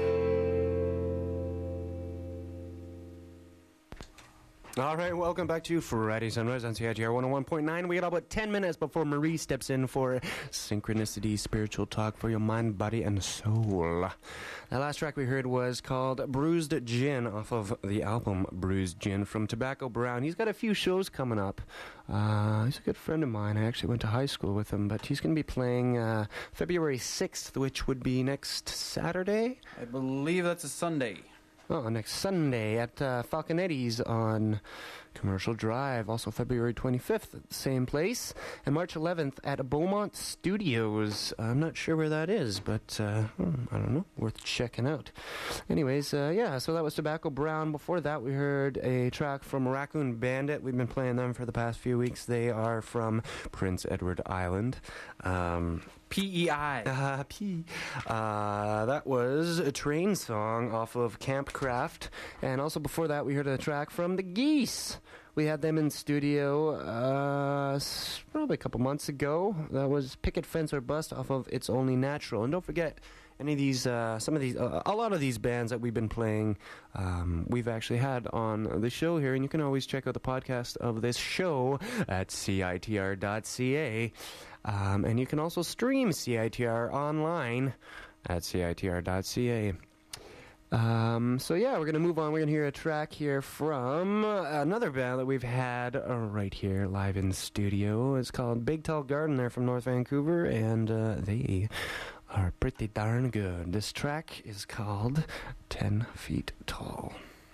All right, welcome back to Friday Sunrise on C I T R one oh one point nine. We got about ten minutes before Marie steps in for Synchronicity Spiritual Talk for your mind, body, and soul. The last track we heard was called Bruised Gin off of the album Bruised Gin from Tobacco Brown. He's got a few shows coming up. Uh, he's a good friend of mine. I actually went to high school with him, but he's going to be playing uh, February sixth, which would be next Saturday. I believe that's a Sunday. Oh, next Sunday at uh, Falconetti's on Commercial Drive. Also February twenty-fifth at the same place. And March eleventh at Beaumont Studios. I'm not sure where that is, but uh, I don't know. Worth checking out. Anyways, uh, yeah, so that was Tobacco Brown. Before that, we heard a track from Raccoon Bandit. We've been playing them for the past few weeks. They are from Prince Edward Island. Um... P E I. Uh, P. Uh, that was a train song off of Campcraft. And also before that, we heard a track from The Geese. We had them in studio uh, probably a couple months ago. That was Picket Fence or Bust off of It's Only Natural. And don't forget, any of these, uh, some of these, uh, a lot of these bands that we've been playing, um, we've actually had on the show here. And you can always check out the podcast of this show at C I T R dot C A. Um, and you can also stream C I T R online at C I T R dot C A. Um, so yeah, we're going to move on. We're going to hear a track here from another band that we've had uh, right here live in studio. It's called Big Tall Garden. They're from North Vancouver, and uh, they are pretty darn good. This track is called Ten Feet Tall.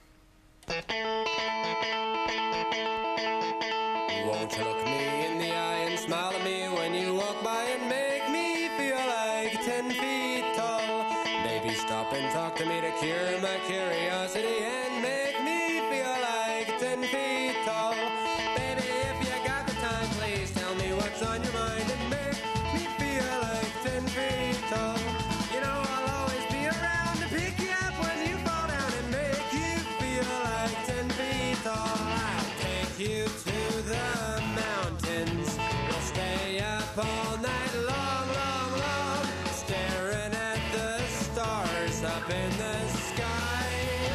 Won't you look me in the eye and smile at me when you walk by and make me feel like ten feet tall? Baby, stop and talk to me to cure my curiosity and make me feel like ten feet tall. Baby, if you got the time, please tell me what's on your mind and make me feel like ten feet tall. You know I'll always be around to pick you up when you fall down and make you feel like ten feet tall. I'll take you to the mountains. We'll stay up all night long, long, long, staring at the stars up in the sky.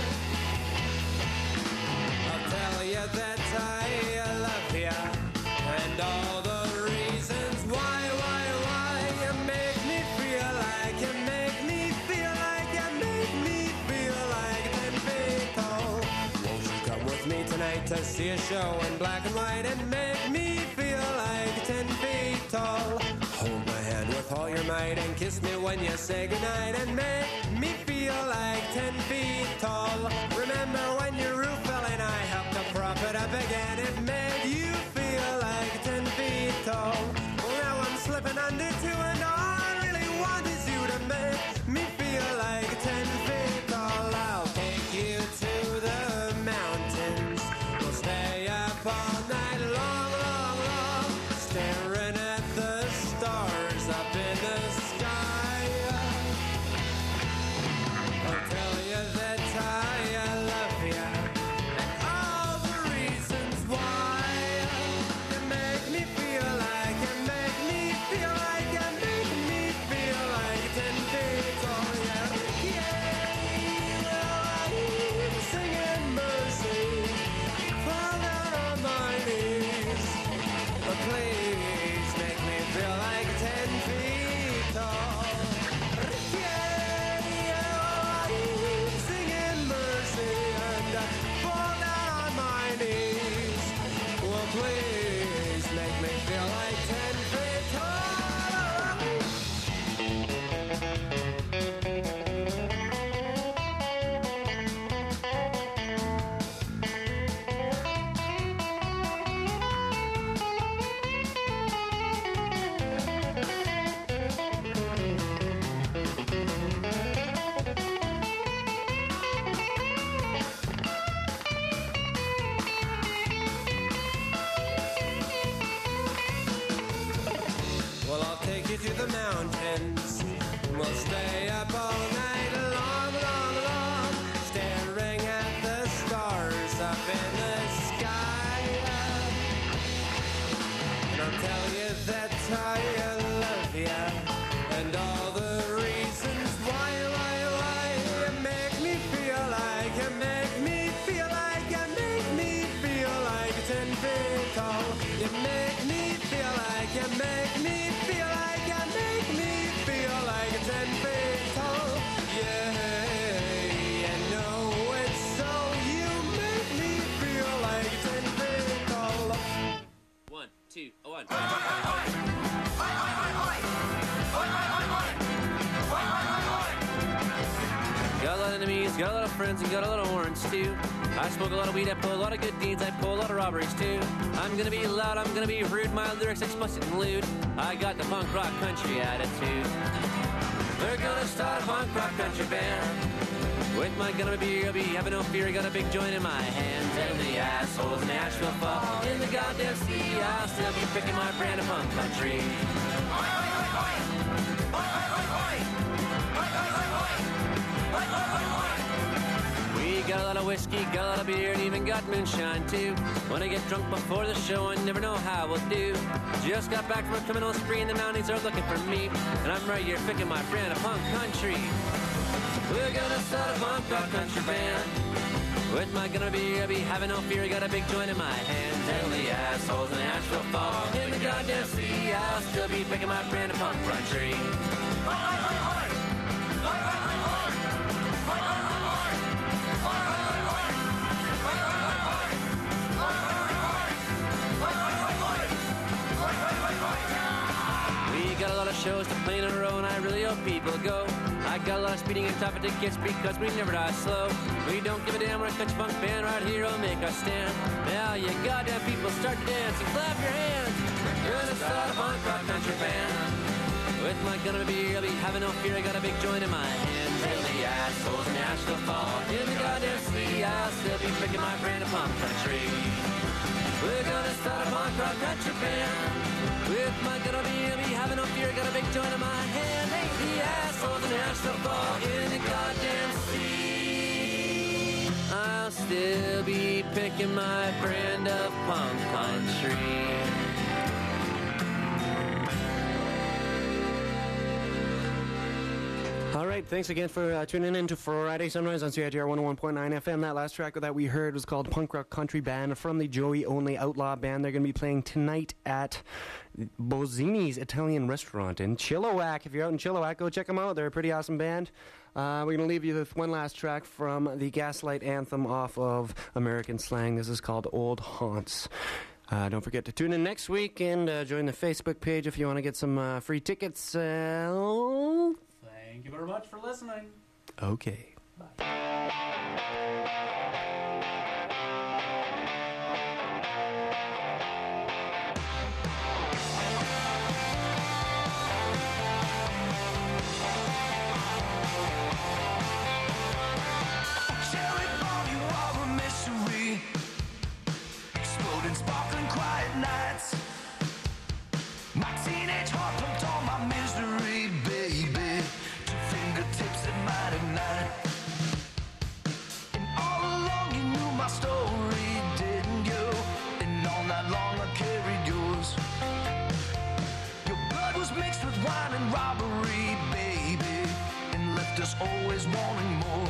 I'll tell you that I love you and all the reasons why, why, why. You make me feel like, you make me feel like, you make me feel like ten feet tall. Won't you come with me tonight to see a show in black and white and make me feel like ten feet tall? Hold my hand with all your might and kiss me when you say goodnight and make me feel like ten feet tall. Remember when your roof fell and I helped to prop it up again? It made you feel like ten feet tall. Well, now I'm slipping under two and all I really want is you to make me feel like ten feet tall. I'll take you to the mountains. We'll stay up all night long, long, long, staring at the stars up in the sky. I'll Got a lot of enemies, got a lot of friends, and got a lot of warrants too. I smoke a lot of weed, I pull a lot of good deeds, I pull a lot of robberies too. I'm gonna be loud, I'm gonna be rude, my lyrics explicit and lewd. I got the punk rock country attitude. They're gonna start a punk rock country band. With my gun and my beer, I'll be having no fear, I got a big joint in my hand. And the assholes in Nashville fall in the goddamn sea. I'll still be picking my brand of punk country. We got a lot of whiskey, got a lot of beer, and even got moonshine too. When I get drunk before the show, I never know how we'll do. Just got back from a criminal spree, and the Mounties are looking for me. And I'm right here picking my brand of punk country. We're gonna start a punk rock country band. With my gun and beer, I'll be having no fear, I got a big joint in my hand. Tell the assholes in Nashville fall in the goddamn sea. I'll still be picking my brand of punk country. We got a lot of shows to play in a row, and I really hope people go. I got a lot of speeding and tougher tickets because we never die slow. We don't give a damn, we're a country punk band right here, we'll make our stand. Now you goddamn people start to dance and clap your hands. We're gonna start a punk rock country band. With my gun and a beer, I'll be having no fear, I got a big joint in my hand. Till the assholes in Nashville fall in the goddamn sea, I'll still be picking my brand of punk country. We're gonna start a punk rock country band. With my gun and a beer, I'll be having no fear, I got a big joint in my hand. Hey, the assholes in Nashville fall in the goddamn sea. I'll still be picking my brand of punk country. All right, thanks again for uh, tuning in to Friday Sunrise on C I T R one oh one point nine F M. That last track that we heard was called Punk Rock Country Band from the Joey Only Outlaw Band. They're going to be playing tonight at Bozzini's Italian Restaurant in Chilliwack. If you're out in Chilliwack, go check them out. They're a pretty awesome band. Uh, we're going to leave you with one last track from the Gaslight Anthem off of American Slang. This is called Old Haunts. Uh, don't forget to tune in next week and uh, join the Facebook page if you want to get some uh, free tickets. Uh, Thank you very much for listening. Okay. Cherry bomb, you are a mystery. Exploding, sparkling, quiet nights. My teenage heart pumped all my misery, baby. To fingertips that might ignite. And all along you knew my story, didn't you? And all night long I carried yours. Your blood was mixed with wine and robbery, baby. And left us always wanting more.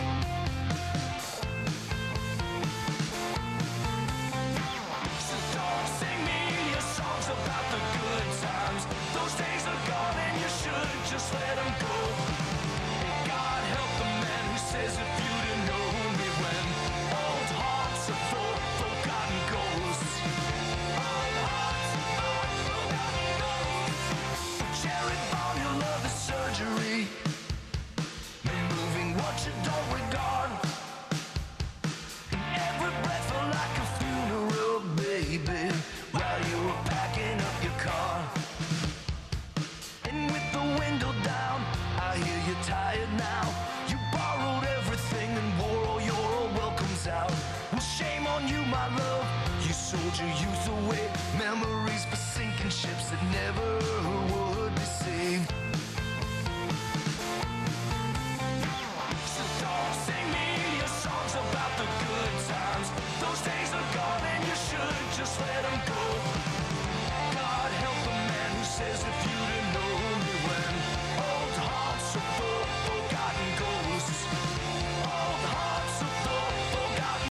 So don't sing me your songs about the good times. Those days are gone and you should just let them go. And God help the man who says if you'd have known me when old hearts are full of forgotten ghosts. Old hearts are full of forgotten ghosts. Cherry bomb, your love is surgery. Removing what you don't regard. And every breath felt like a funeral, baby, while you were packing up your car. And with the window down, I hear you're tired now. You borrowed everything and wore all your old welcomes out. Well, shame on you, my love. You sold your youth away. Memories for sinking ships that never would.